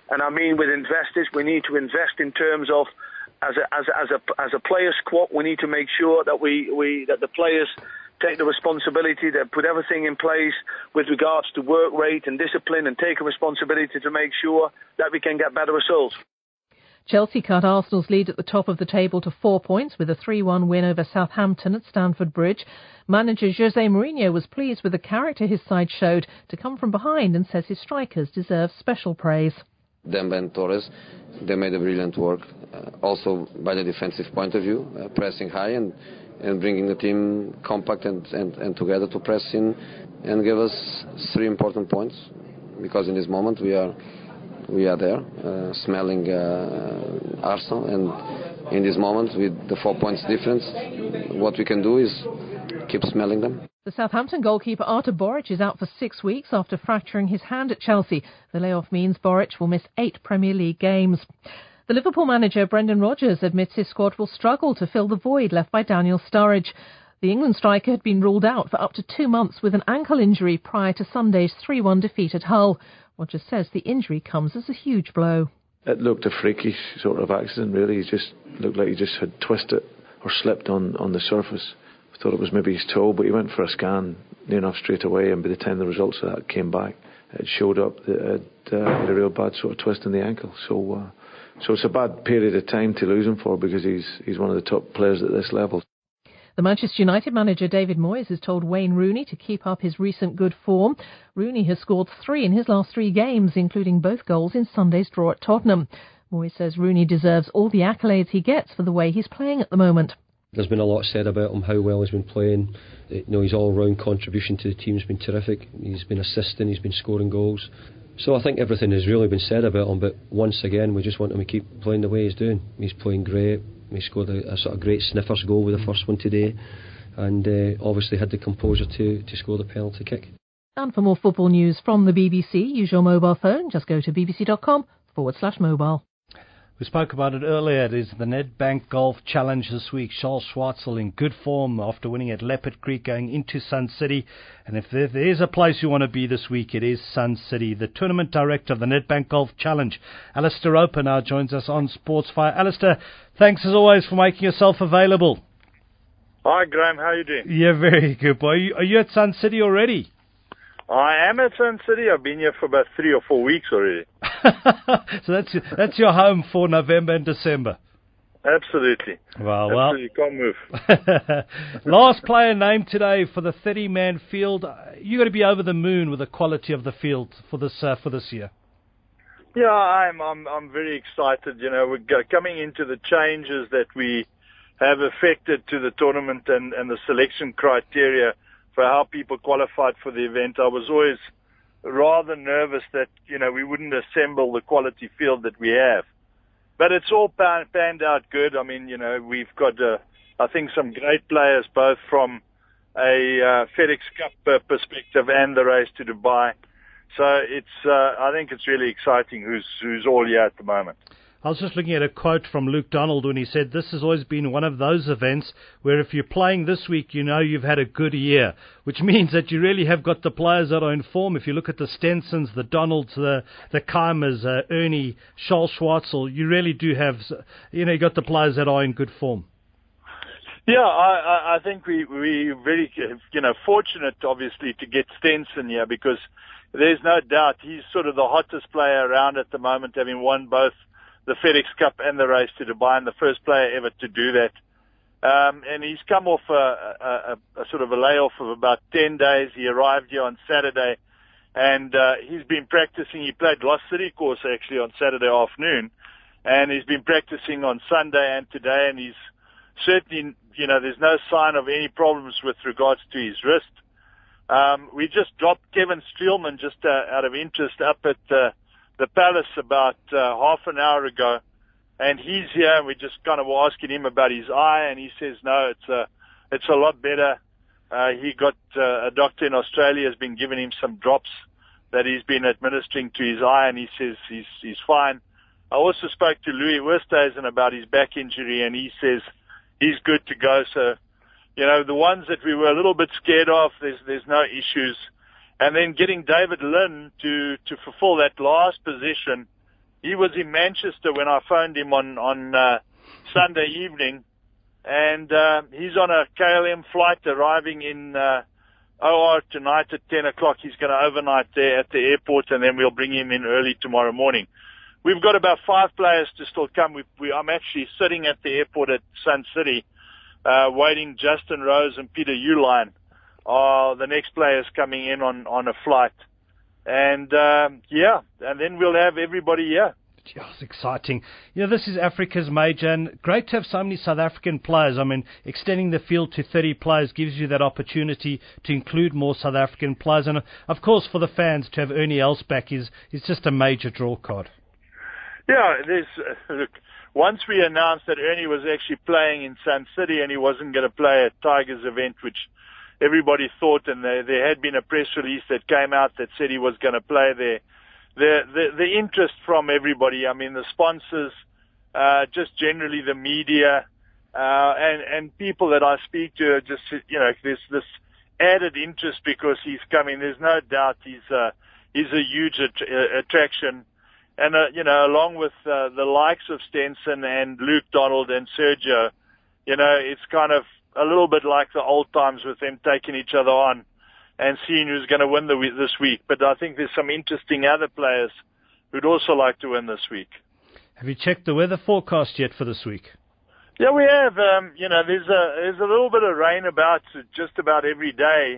And I mean with investors, we need to invest in terms of as a as a, as a as a player squad. We need to make sure that we, we that the players take the responsibility, that put everything in place with regards to work rate and discipline, and take a responsibility to make sure that we can get better results. Chelsea cut Arsenal's lead at the top of the table to four points with a three one win over Southampton at Stamford Bridge. Manager Jose Mourinho was pleased with the character his side showed to come from behind and says his strikers deserve special praise. Demba and Torres, they made a brilliant work. Uh, also by the defensive point of view, uh, pressing high and, and bringing the team compact and, and, and together to press in and give us three important points, because in this moment we are we are there uh, smelling uh, Arsenal, and in this moment with the four points difference, what we can do is keep smelling them. The Southampton goalkeeper Artur Boruc is out for six weeks after fracturing his hand at Chelsea. The layoff means Boruc will miss eight Premier League games. The Liverpool manager Brendan Rodgers admits his squad will struggle to fill the void left by Daniel Sturridge. The England striker had been ruled out for up to two months with an ankle injury prior to Sunday's three one defeat at Hull. Rodgers says the injury comes as a huge blow. It looked a freakish sort of accident, really. He just looked like he just had twisted or slipped on, on the surface. I thought it was maybe his toe, but he went for a scan near enough straight away, and by the time the results of that came back, it showed up that it uh, had a real bad sort of twist in the ankle. So uh, so it's a bad period of time to lose him for, because he's he's one of the top players at this level. The Manchester United manager David Moyes has told Wayne Rooney to keep up his recent good form. Rooney has scored three in his last three games, including both goals in Sunday's draw at Tottenham. Moyes says Rooney deserves all the accolades he gets for the way he's playing at the moment. There's been a lot said about him, how well he's been playing. You know, his all-round contribution to the team's been terrific. He's been assisting, he's been scoring goals. So I think everything has really been said about him, but once again, we just want him to keep playing the way he's doing. He's playing great. He scored a, a sort of great sniffers goal with the first one today, and uh, obviously had the composure to, to score the penalty kick. And for more football news from the B B C, use your mobile phone. Just go to bbc.com forward slash mobile. We spoke about it earlier. It is the Nedbank Golf Challenge this week. Charles Schwartzel in good form after winning at Leopard Creek, going into Sun City. And if there, there is a place you want to be this week, it is Sun City. The tournament director of the Nedbank Golf Challenge, Alistair Roper, now joins us on Sportsfire. Alistair, thanks as always for making yourself available. Hi, Graham. How are you doing? Yeah, very good, boy. Are you, are you at Sun City already? I am at Sun City. I've been here for about three or four weeks already. So that's that's your home for November and December. Absolutely. Well, well. Absolutely. Can't move. Last player named today for the thirty-man field. You got to be over the moon with the quality of the field for this uh, for this year. Yeah, I'm. I'm. I'm very excited. You know, we're coming into the changes that we have affected to the tournament and, and the selection criteria for how people qualified for the event. I was always rather nervous that, you know, we wouldn't assemble the quality field that we have. But it's all pan, panned out good. I mean, you know, we've got, uh, I think, some great players, both from a uh, FedEx Cup uh, perspective and the race to Dubai. So it's, uh, I think it's really exciting who's who's all here at the moment. I was just looking at a quote from Luke Donald when he said, this has always been one of those events where if you're playing this week, you know you've had a good year, which means that you really have got the players that are in form. If you look at the Stensons, the Donalds, the the Keimers, uh, Ernie, Charles Schwartzel, you really do have, you know, you got the players that are in good form. Yeah, I, I think we we very, you know, fortunate, obviously, to get Stenson here, because there's no doubt he's sort of the hottest player around at the moment, having won both the FedEx Cup and the race to Dubai, and the first player ever to do that. Um, and he's come off a, a, a sort of a layoff of about ten days. He arrived here on Saturday, and uh, he's been practicing. He played Lost City course actually on Saturday afternoon, and he's been practicing on Sunday and today, and he's certainly, you know, there's no sign of any problems with regards to his wrist. Um, we just dropped Kevin Streelman just uh, out of interest up at uh, the Palace about uh, half an hour ago, and he's here, and we just kind of were asking him about his eye, and he says no, it's a it's a lot better. Uh, he got uh, a doctor in Australia has been giving him some drops that he's been administering to his eye, and he says he's he's fine. I also spoke to Louis Oosthuizen about his back injury, and he says he's good to go. So, you know, the ones that we were a little bit scared of, there's there's no issues. And then getting David Lynn to, to fulfill that last position, he was in Manchester when I phoned him on, on uh, Sunday evening, and uh, he's on a K L M flight arriving in uh, O R tonight at ten o'clock. He's going to overnight there at the airport, and then we'll bring him in early tomorrow morning. We've got about five players to still come. We, we, I'm actually sitting at the airport at Sun City, uh, waiting. Justin Rose and Peter Uihlein are the next players coming in on, on a flight. And, um, yeah, and then we'll have everybody here. Yeah, it's exciting. You know, this is Africa's major, and great to have so many South African players. I mean, extending the field to thirty players gives you that opportunity to include more South African players. And, of course, for the fans, to have Ernie Els back is, is just a major draw card. Yeah, there's, uh, look, once we announced that Ernie was actually playing in Sun City and he wasn't going to play at Tigers event, which everybody thought, and there, there had been a press release that came out that said he was going to play there. The, the, the interest from everybody, I mean, the sponsors, uh, just generally the media, uh, and, and people that I speak to, just, you know, there's this added interest because he's coming. There's no doubt he's, uh, he's a huge att- uh, attraction. And, uh, you know, along with, uh, the likes of Stenson and Luke Donald and Sergio, you know, it's kind of a little bit like the old times with them taking each other on and seeing who's going to win the, this week. But I think there's some interesting other players who'd also like to win this week. Have you checked the weather forecast yet for this week? Yeah, we have. Um, you know, there's a there's a little bit of rain about just about every day.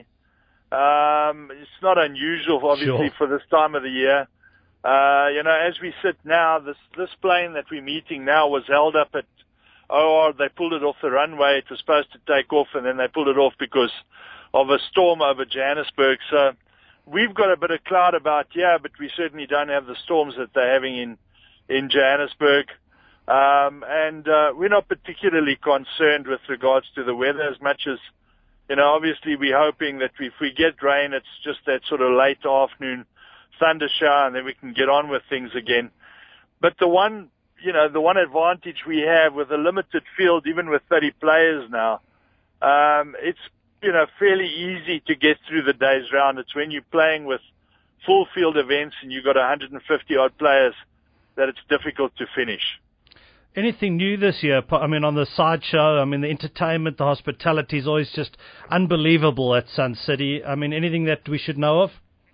Um, it's not unusual, obviously, Sure. for this time of the year. Uh, you know, as we sit now, this this plane that we're meeting now was held up at O R. They pulled it off the runway. It was supposed to take off, and then they pulled it off because of a storm over Johannesburg. So we've got a bit of cloud about here, but we certainly don't have the storms that they're having in, in Johannesburg. Um, and uh, we're not particularly concerned with regards to the weather as much as, you know, obviously we're hoping that if we get rain, it's just that sort of late afternoon thunder shower, and then we can get on with things again. But the one, you know, the one advantage we have with a limited field, even with thirty players now, um, it's, you know, fairly easy to get through the day's round. It's when you're playing with full field events and you've got one hundred fifty odd players that it's difficult to finish. Anything new this year? I mean, on the sideshow, I mean, the entertainment, the hospitality is always just unbelievable at Sun City. I mean, anything that we should know of?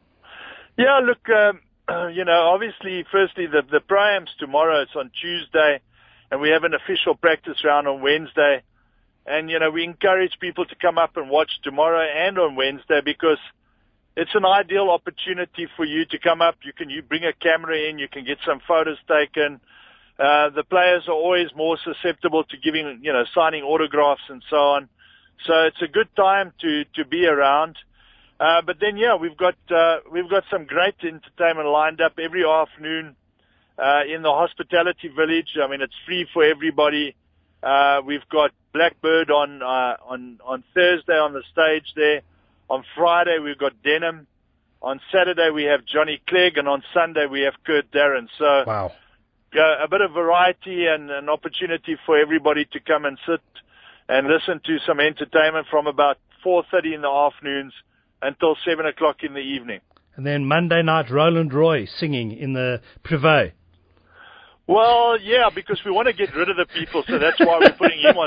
Yeah, look, um, you know, obviously, firstly, the, the Pro-Ams tomorrow, it's on Tuesday, and we have an official practice round on Wednesday. And, you know, we encourage people to come up and watch tomorrow and on Wednesday because it's an ideal opportunity for you to come up. You can you bring a camera in, you can get some photos taken. Uh, the players are always more susceptible to giving, you know, signing autographs and so on. So it's a good time to, to be around. Uh, but then, yeah, we've got, uh, we've got some great entertainment lined up every afternoon, uh, in the Hospitality Village. I mean, it's free for everybody. Uh, we've got Blackbird on, uh, on, on Thursday on the stage there. On Friday, we've got Denim. On Saturday, we have Johnny Clegg, and on Sunday, we have Kurt Darren. So, wow. Uh, a bit of variety and an opportunity for everybody to come and sit and listen to some entertainment from about four thirty in the afternoons until seven o'clock in the evening. And then Monday night, Roland Roy singing in the Privé. Well, yeah, because we want to get rid of the people, so that's why we're putting him on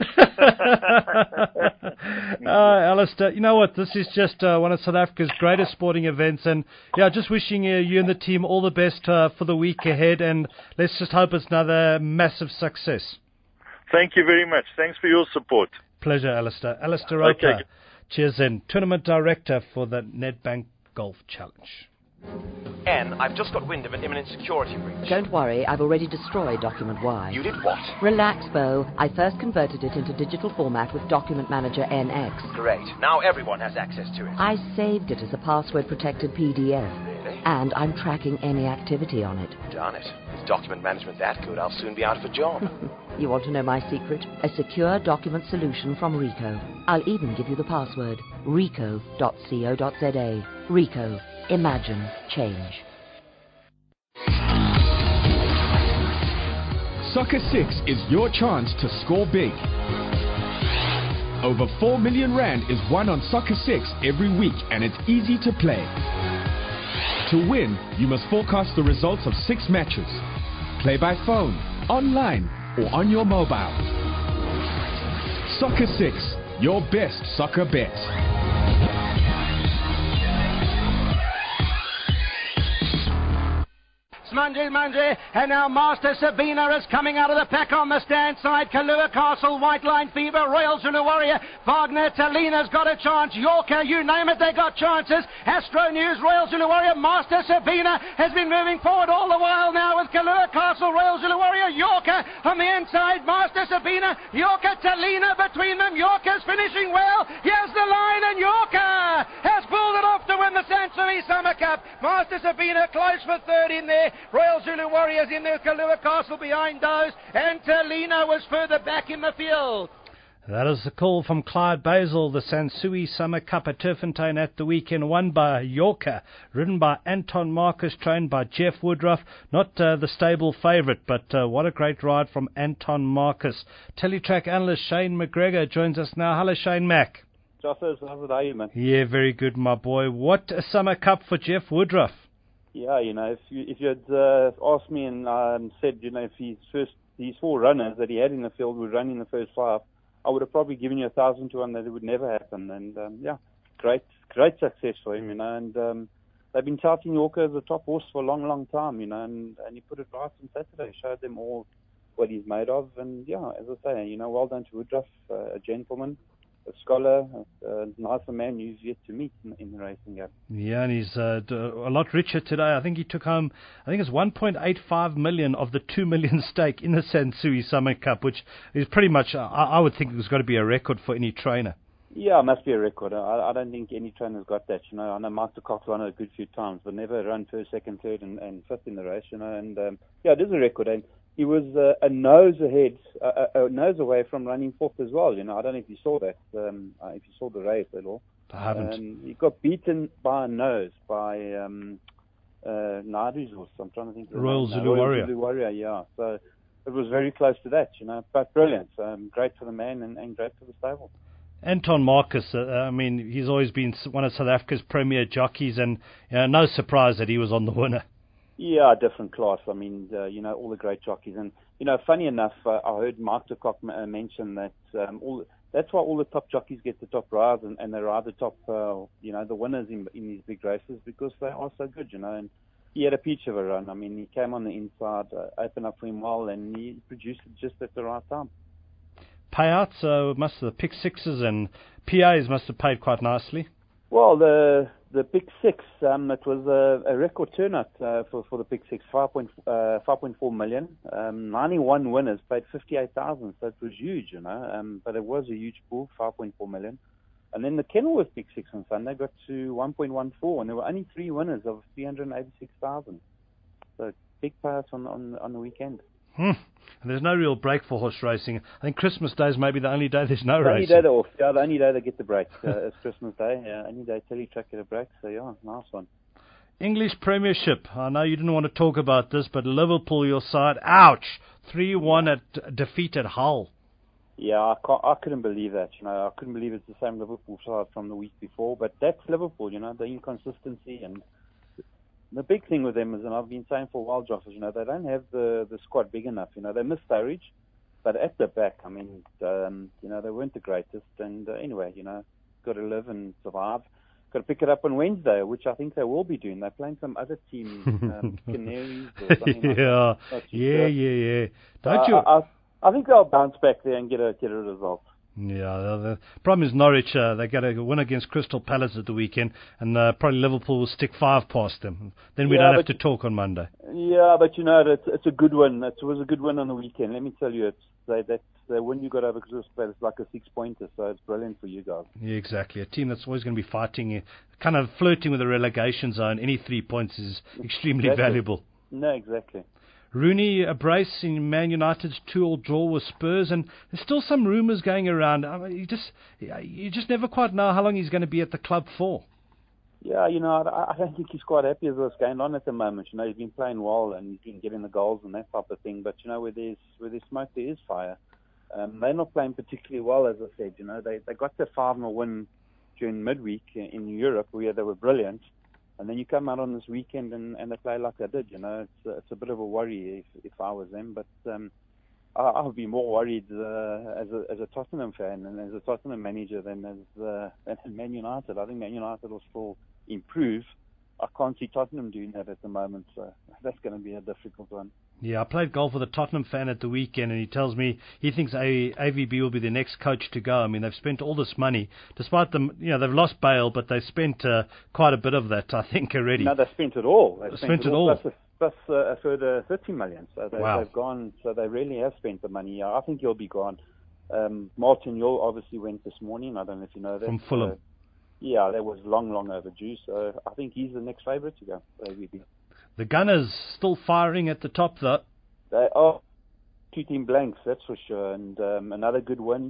stage. uh, Alistair, you know what? This is just uh, one of South Africa's greatest sporting events, and yeah, just wishing uh, you and the team all the best uh, for the week ahead, and let's just hope it's another massive success. Thank you very much. Thanks for your support. Pleasure, Alistair. Alistair Roper, okay. Cheers in, Tournament Director for the Nedbank Golf Challenge. N, I've just got wind of an imminent security breach. Don't worry, I've already destroyed Document Y. You did what? Relax, Bo. I first converted it into digital format with Document Manager N X. Great. Now everyone has access to it. I saved it as a password-protected P D F. Really? And I'm tracking any activity on it. Darn it. With document management that good, I'll soon be out of a job. You want to know my secret? A secure document solution from Ricoh. I'll even give you the password. ricoh dot co dot za. Ricoh. Imagine change. Soccer six is your chance to score big. Over four million rand is won on Soccer six every week, and it's easy to play. To win, you must forecast the results of six matches. Play by phone, online, or on your mobile. Soccer six, your best soccer bet. Mundy Mundy, and now Master Sabina is coming out of the pack on the stand side. Kalua Castle, White Line Fever, Royal Zulu Warrior, Wagner, Talina's got a chance, Yorker, you name it, they got chances. Astro News, Royal Zulu Warrior, Master Sabina has been moving forward all the while now with Kalua Castle, Royal Zulu Warrior, Yorker on the inside, Master Sabina, Yorker, Talina between them, Yorker's finishing well, here's the line and Yorker has pulled it off to win the Sansui Summer Cup. Master Sabina close for third in there. Royal Zulu Warriors in there, Kalua Castle behind those, and Talina was further back in the field. That is the call from Clyde Basil, the Sansui Summer Cup at Turffontein at the weekend, won by Yorker, ridden by Anton Marcus, trained by Jeff Woodruff. Not uh, the stable favourite, but uh, what a great ride from Anton Marcus. Teletrack analyst Shane McGregor joins us now. Hello, Shane Mac. Joffers, how's it, are you, man? Yeah, very good, my boy. What a Summer Cup for Jeff Woodruff. Yeah, you know, if you if you had uh, asked me and um, said, you know, if his first these four runners that he had in the field would run in the first five, I would have probably given you a thousand to one that it would never happen. And um, yeah, great great success for him, you know. And um, they've been touting Yorker as a top horse for a long, long time, you know. And, and he put it right on Saturday, showed them all what he's made of. And yeah, as I say, you know, well done to Woodruff, uh, a gentleman, a scholar, a nicer man you've yet to meet in, in the racing game. Yeah, and he's uh, a lot richer today. I think he took home, I think it's one point eight five million of the two million stake in the Sansui Summer Cup, which is pretty much, I, I would think it was going to be a record for any trainer. Yeah, it must be a record. I, I don't think any trainer's got that. You know, I know Master Cox won it a good few times, but never run first, second, third, and, and fifth in the race. You know, and um, yeah, it is a record. And he was uh, a nose ahead, uh, a, a nose away from running fourth as well. You know, I don't know if you saw that, um, uh, if you saw the race at all. I haven't. Um, he got beaten by a nose by um, uh, Nadu's horse. I'm trying to think. Of Royal the Zulu Royal Warrior. Zulu Warrior, yeah. So it was very close to that, you know. But brilliant. Um, great for the man and, and great for the stable. Anton Marcus, uh, I mean, he's always been one of South Africa's premier jockeys, and you know, no surprise that he was on the winner. Yeah, different class. I mean, uh, you know, all the great jockeys. And, you know, funny enough, uh, I heard Mark de Kock uh, mention that um, all that's why all the top jockeys get the top rides and, and they ride the top, uh, you know, the winners in, in these big races because they are so good, you know. And he had a peach of a run. I mean, he came on the inside, uh, opened up for him well, and he produced it just at the right time. Payouts, uh, must the pick sixes and P As must have paid quite nicely. Well, the the pick six, um, it was a, a record turnout uh, for for the pick six, five point four million. Um, ninety-one winners paid fifty-eight thousand, so it was huge, you know. Um, but it was a huge pool, five point four million. And then the Kenilworth pick six on Sunday got to one point one four, and there were only three winners of three hundred eighty-six thousand. So big payouts on on on the weekend. Hmm. And there's no real break for horse racing. I think Christmas Day is maybe the only day there's no the racing. Only day they're off. Yeah, the only day they get the break uh, is Christmas Day. Yeah, only day Teletrack get a break. So yeah, nice one. English Premiership. I know you didn't want to talk about this, but Liverpool, your side, ouch, three one at defeat at Hull. Yeah, I can't, I couldn't believe that. You know, I couldn't believe it's the same Liverpool side from the week before. But that's Liverpool. You know, the inconsistency and. The big thing with them is, and I've been saying for a while, Joffers, you know, they don't have the, the squad big enough. You know, they missed Sturridge, but at the back, I mean, um, you know, they weren't the greatest. And uh, anyway, you know, got to live and survive. Got to pick it up on Wednesday, which I think they will be doing. They're playing some other team, um, Canaries or something like yeah. that. Yeah, sure. yeah, yeah. Don't uh, you? I, I, I think they'll bounce back there and get a get a result. Yeah, the, the problem is Norwich, uh, they got a win against Crystal Palace at the weekend, and uh, probably Liverpool will stick five past them. Then we yeah, don't have but, to talk on Monday. Yeah, but you know, it's, it's a good win. It was a good win on the weekend. Let me tell you, it's they, that's the win you got over Crystal Palace, like a six-pointer, so it's brilliant for you guys. Yeah, exactly. A team that's always going to be fighting, uh, kind of flirting with the relegation zone. Any three points is extremely exactly. valuable. No, exactly. Rooney, a brace in Man United's two-all draw with Spurs, and there's still some rumours going around. I mean, you just you just never quite know how long he's going to be at the club for. Yeah, you know, I, I don't think he's quite happy with what's going on at the moment. You know, he's been playing well and he's been getting the goals and that type of thing. But you know, where there's where there's smoke, there is fire. Um, they're not playing particularly well, as I said. You know, they they got their five nil win during midweek in Europe, where they were brilliant. And then you come out on this weekend and, and they play like they did. You know, it's a, it's a bit of a worry if, if I was them. But um, I, I would be more worried uh, as a as a Tottenham fan and as a Tottenham manager than as uh, than Man United. I think Man United will still improve. I can't see Tottenham doing that at the moment, so that's going to be a difficult one. Yeah, I played golf with a Tottenham fan at the weekend, and he tells me he thinks a- AVB will be the next coach to go. I mean, they've spent all this money, despite them, you know, they've lost Bale, but they spent uh, quite a bit of that, I think, already. No, they spent it all. They spent, spent it all. Plus, a, plus uh, a further thirty million. So they, wow. they've gone. So they really have spent the money. Yeah, I think he'll be gone. Um, Martin Jol obviously went this morning. I don't know if you know that. From Fulham. So, yeah, that was long, long overdue. So I think he's the next favourite to go. A V B. The Gunners still firing at the top, though. They are shooting blanks, that's for sure, and um, another good win.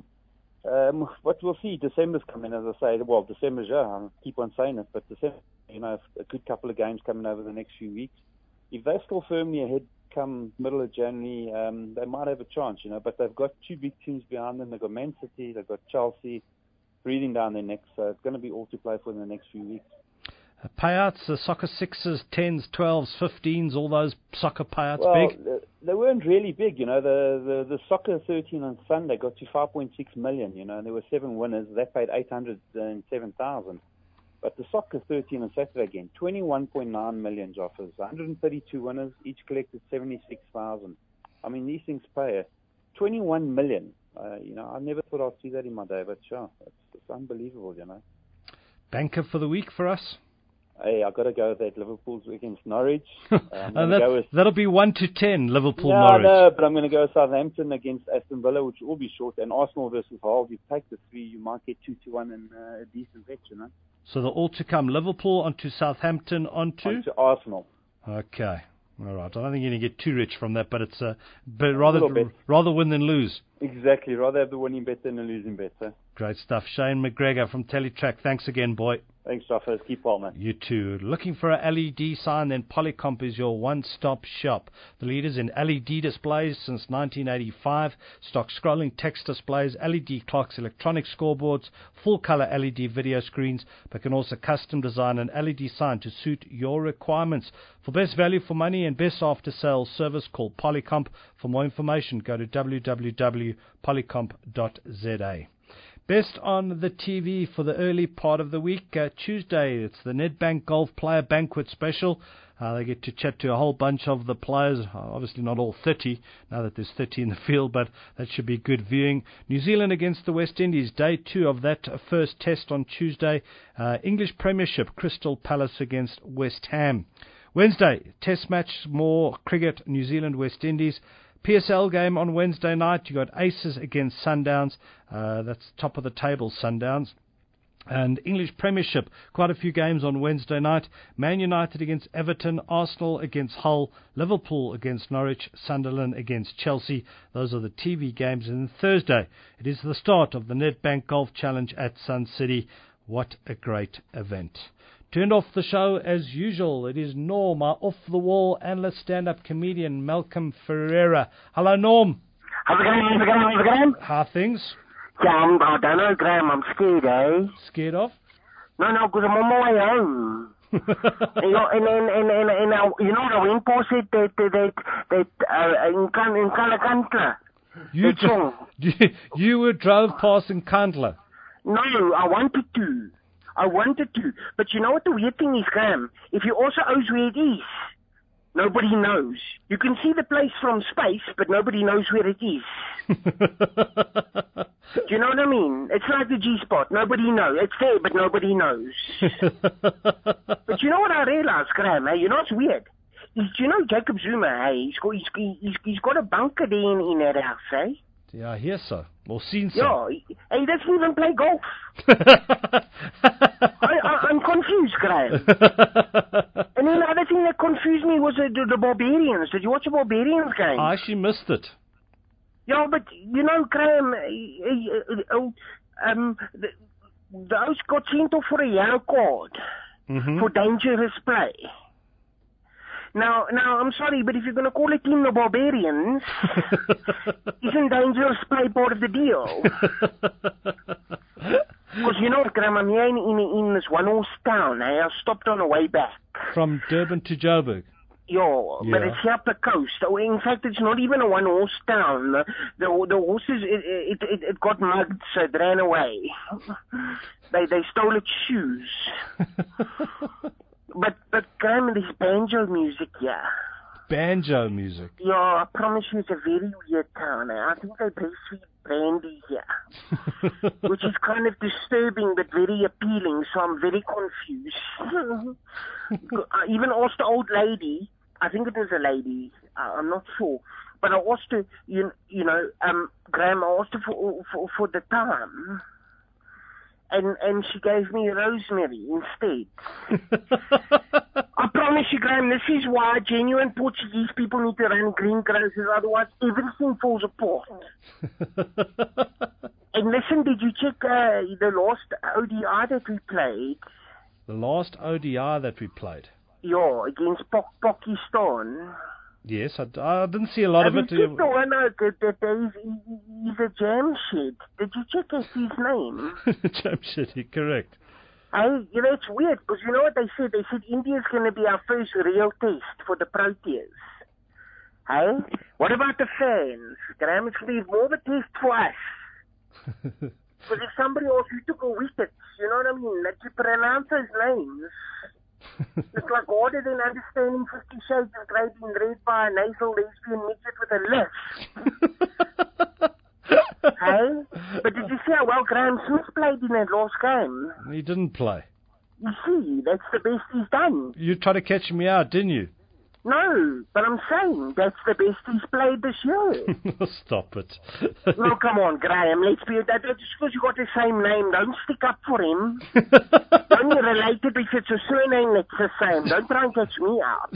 Um, but we'll see. December's coming, as I say. Well, December's, yeah, I keep on saying it, but December, you know, a good couple of games coming over the next few weeks. If they're still firmly ahead come middle of January, um, they might have a chance, you know, but they've got two big teams behind them. They've got Man City, they've got Chelsea breathing down their necks, so it's going to be all to play for in the next few weeks. Uh, payouts, uh, soccer sixes, tens, twelves, fifteens, all those soccer payouts well, big? They, they weren't really big, you know. The, the, the soccer thirteen on Sunday got to five point six million, you know, and there were seven winners. They paid eight hundred seven thousand. But the soccer thirteen on Saturday again, twenty-one point nine million offers, one hundred thirty-two winners, each collected seventy-six thousand. I mean, these things pay. twenty-one million. Uh, you know, I never thought I'd see that in my day, but sure, it's, it's unbelievable, you know. Banker for the week for us? Hey, I've got to go with that. Liverpool's against Norwich. Um, that, go with... That'll be one to ten, Liverpool no, Norwich. No, but I'm going to go Southampton against Aston Villa, which will be short, and Arsenal versus Hull. You take the three, you might get two to one and uh, a decent bet, you know. So the all to come, Liverpool onto Southampton onto? Onto Arsenal. Okay. All right. I don't think you're going to get too rich from that, but it's uh, but rather rather win than lose. Exactly. Rather have the winning bet than the losing bet, sir. Great stuff. Shane McGregor from Teletrack. Thanks again, boy. Thanks, Joffers. Keep well, man. You too. Looking for a L E D sign? Then Polycomp is your one-stop shop. The leaders in L E D displays since nineteen eighty-five. Stock scrolling text displays, L E D clocks, electronic scoreboards, full-color L E D video screens, but can also custom design an L E D sign to suit your requirements. For best value for money and best after-sales service, call Polycomp. For more information, go to w w w dot polycomp dot z a. Best on the T V for the early part of the week. Uh, Tuesday, it's the Nedbank Golf Player Banquet Special. Uh, they get to chat to a whole bunch of the players. Uh, obviously not all thirty, now that there's thirty in the field, but that should be good viewing. New Zealand against the West Indies, day two of that first test on Tuesday. Uh, English Premiership, Crystal Palace against West Ham. Wednesday, test match, more cricket, New Zealand, West Indies. P S L game on Wednesday night. You got Aces against Sundowns. Uh, that's top of the table, Sundowns. And English Premiership, quite a few games on Wednesday night. Man United against Everton, Arsenal against Hull, Liverpool against Norwich, Sunderland against Chelsea. Those are the T V games. And Thursday, it is the start of the Nedbank Golf Challenge at Sun City. What a great event. Turned off the show as usual. It is Norm, our off-the-wall analyst, stand-up comedian Malcolm Ferreira. Hello, Norm. How's it going? How's it going? How's it going? How are things? Yeah, I'm, I don't know, Graham. I'm scared, eh? Scared of? No, no, because I'm on my way home. you know, and, and, and, and, and uh, you know, the wind post said that, that, that uh, in, Kan- in Kalakantla. You, dro- you, you were drove past in Kandla? No, I wanted to. I wanted to. But you know what the weird thing is, Graham? If you also ask where it is, nobody knows. You can see the place from space, but nobody knows where it is. Do you know what I mean? It's like the G-spot. Nobody knows. It's there, but nobody knows. But you know what I realized, Graham? Hey, you know what's weird? Is, do you know Jacob Zuma? Hey, he's got, he's, he's, he's got a bunker there in, in that house, eh? Yeah, I hear so. Or seen so. Yeah, he, he doesn't even play golf. I, I, I'm confused, Graham. And then the other thing that confused me was uh, the, the Barbarians. Did you watch the Barbarians game? I actually missed it. Yeah, but, you know, Graham, uh, uh, um, the, the host got sent off for a yellow card mm-hmm. for dangerous play. Now, now, I'm sorry, but if you're going to call a team the Barbarians, isn't Dangerous Play part of the deal? Because you know what, Graham, I'm here in, in, in this one-horse town. Eh? I stopped on the way back. From Durban to Joburg? Yo, Yeah. but it's here up the coast. Oh, in fact, it's not even a one-horse town. The, the, the horses, it, it, it, it got mugged, so it ran away. They, they stole its shoes. But, but Graham, there's banjo music here. Banjo music? Yeah, I promise you it's a very weird town. Eh? I think they breastfeed brandy here. Which is kind of disturbing but very appealing, so I'm very confused. I even asked the old lady, I think it was a lady, uh, I'm not sure, but I asked her, you, you know, um, Graham, I asked her for, for, for the time. And and she gave me rosemary instead. I promise you, Graham, this is why genuine Portuguese people need to run greengrocers, otherwise everything falls apart. And listen, did you check uh, the last O D I that we played? The last O D I that we played? Yeah, against Pak- Pakistan. Yes, I, I didn't see a lot Have of it. you checked the one out that, that there is, he- he's a jam shed? Did you check his name? Jamshidi, correct. Hey, you know, it's weird, because you know what they said? They said India's going to be our first real test for the Proteas. Hey? What about the fans? Graham, it's going to be more of a test for us. Because if somebody else, you took a wicket, you know what I mean? Like you pronounce his names. It's like harder than understanding Fifty Shades of Grey being read by a nasal lesbian midget with a lisp. Hey? But did you see how well Graham Smith played in that last game? He didn't play. You see, that's the best he's done. You tried to catch me out, didn't you? No, but I'm saying that's the best he's played this year. Stop it. No, come on, Graham, let's be... That, just because you got the same name, don't stick up for him. Only related if it's a surname that's the same. Don't try and catch me out.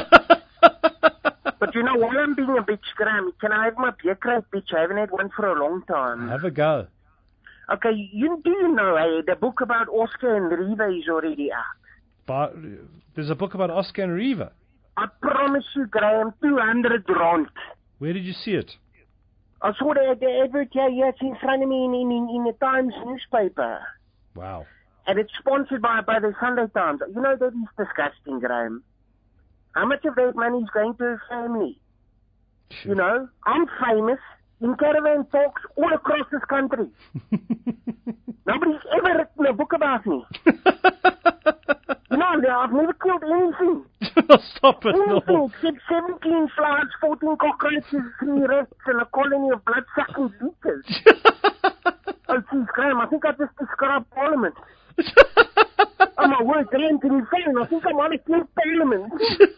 But you know, while I'm being a bitch, Graham, can I have my beer crate, bitch? I haven't had one for a long time. Have a go. Okay, you do you know, eh, the book about Oscar and Riva is already out. But there's a book about Oscar and Riva. I promise you, Graham, two hundred rand. Where did you see it? I saw the, the advert here, yeah, it's in front of me in, in, in the Times newspaper. Wow. And it's sponsored by, by the Sunday Times. You know, that is disgusting, Graham. How much of that money is going to her family? You know, I'm famous in caravan parks all across this country. Nobody's ever written a book about me. You know, I've never killed anything. Stop it, Anything no. except seventeen flies, fourteen cockroaches, three rats, and a colony of blood-sucking beetles. Oh, geez, Graham, I think I just described Parliament. Oh, my word, Graham, can you phone? I think I'm on a clear Parliament.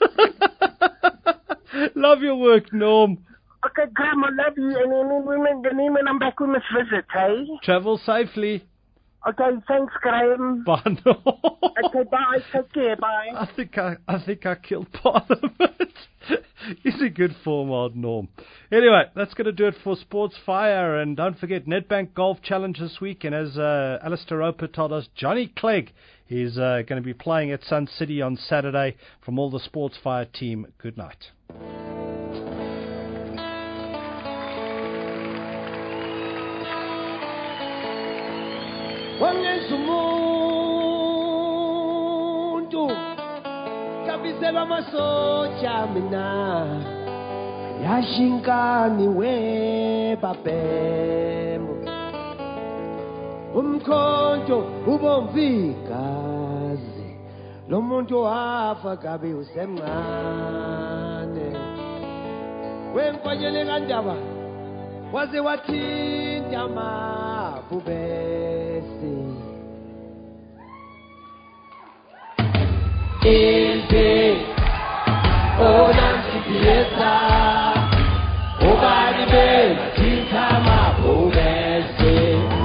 Love your work, Norm. Okay, Graham, I love you, and then, and then, and then when I'm back, we must visit, hey? Travel safely. Okay, thanks, Graham. Bye, Norm. Okay, bye. Take care, bye. I think I, I think I killed Parliament. He's in good form, old Norm. Anyway, that's going to do it for Sports Fire. And don't forget, Nedbank Golf Challenge this week. And as uh, Alistair Roper told us, Johnny Clegg is uh, going to be playing at Sun City on Saturday. From all the Sports Fire team, good night. Wangenza umuntu kabizela amasotsha mina yashinkani webabhemo umkhonto ubomvikazi lo muntu wafa kabe usemncane wenkwanyele kandaba waze wathinta amabhubesi Ilpe Onansi Pieta Obani Ben Tintama Bobese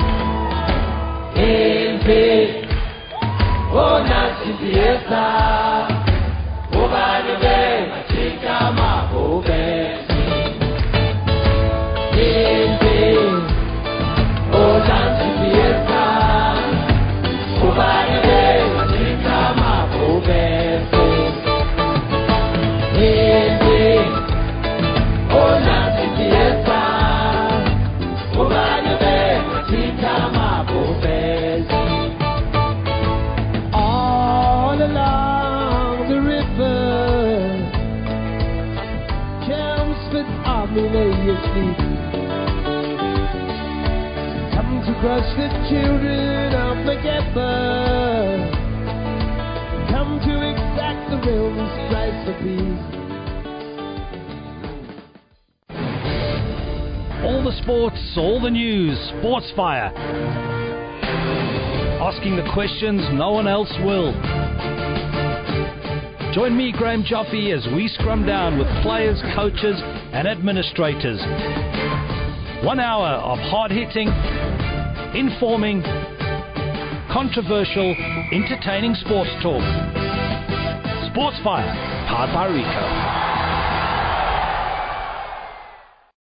Ilpe Onansi Pieta Obani Ben Tintama Bobese Ilpe Onansi Pieta Obani Ben Tintama Bobese along the river. Chelmsford Army lay asleep. Come to crush the children of Macbeth. Come to exact the realm's price for peace. All the sports, all the news, Sports Fire. Asking the questions no one else will. Join me, Graham Joffe, as we scrum down with players, coaches and administrators. One hour of hard-hitting, informing, controversial, entertaining sports talk. Sports Fire, powered by Ricoh.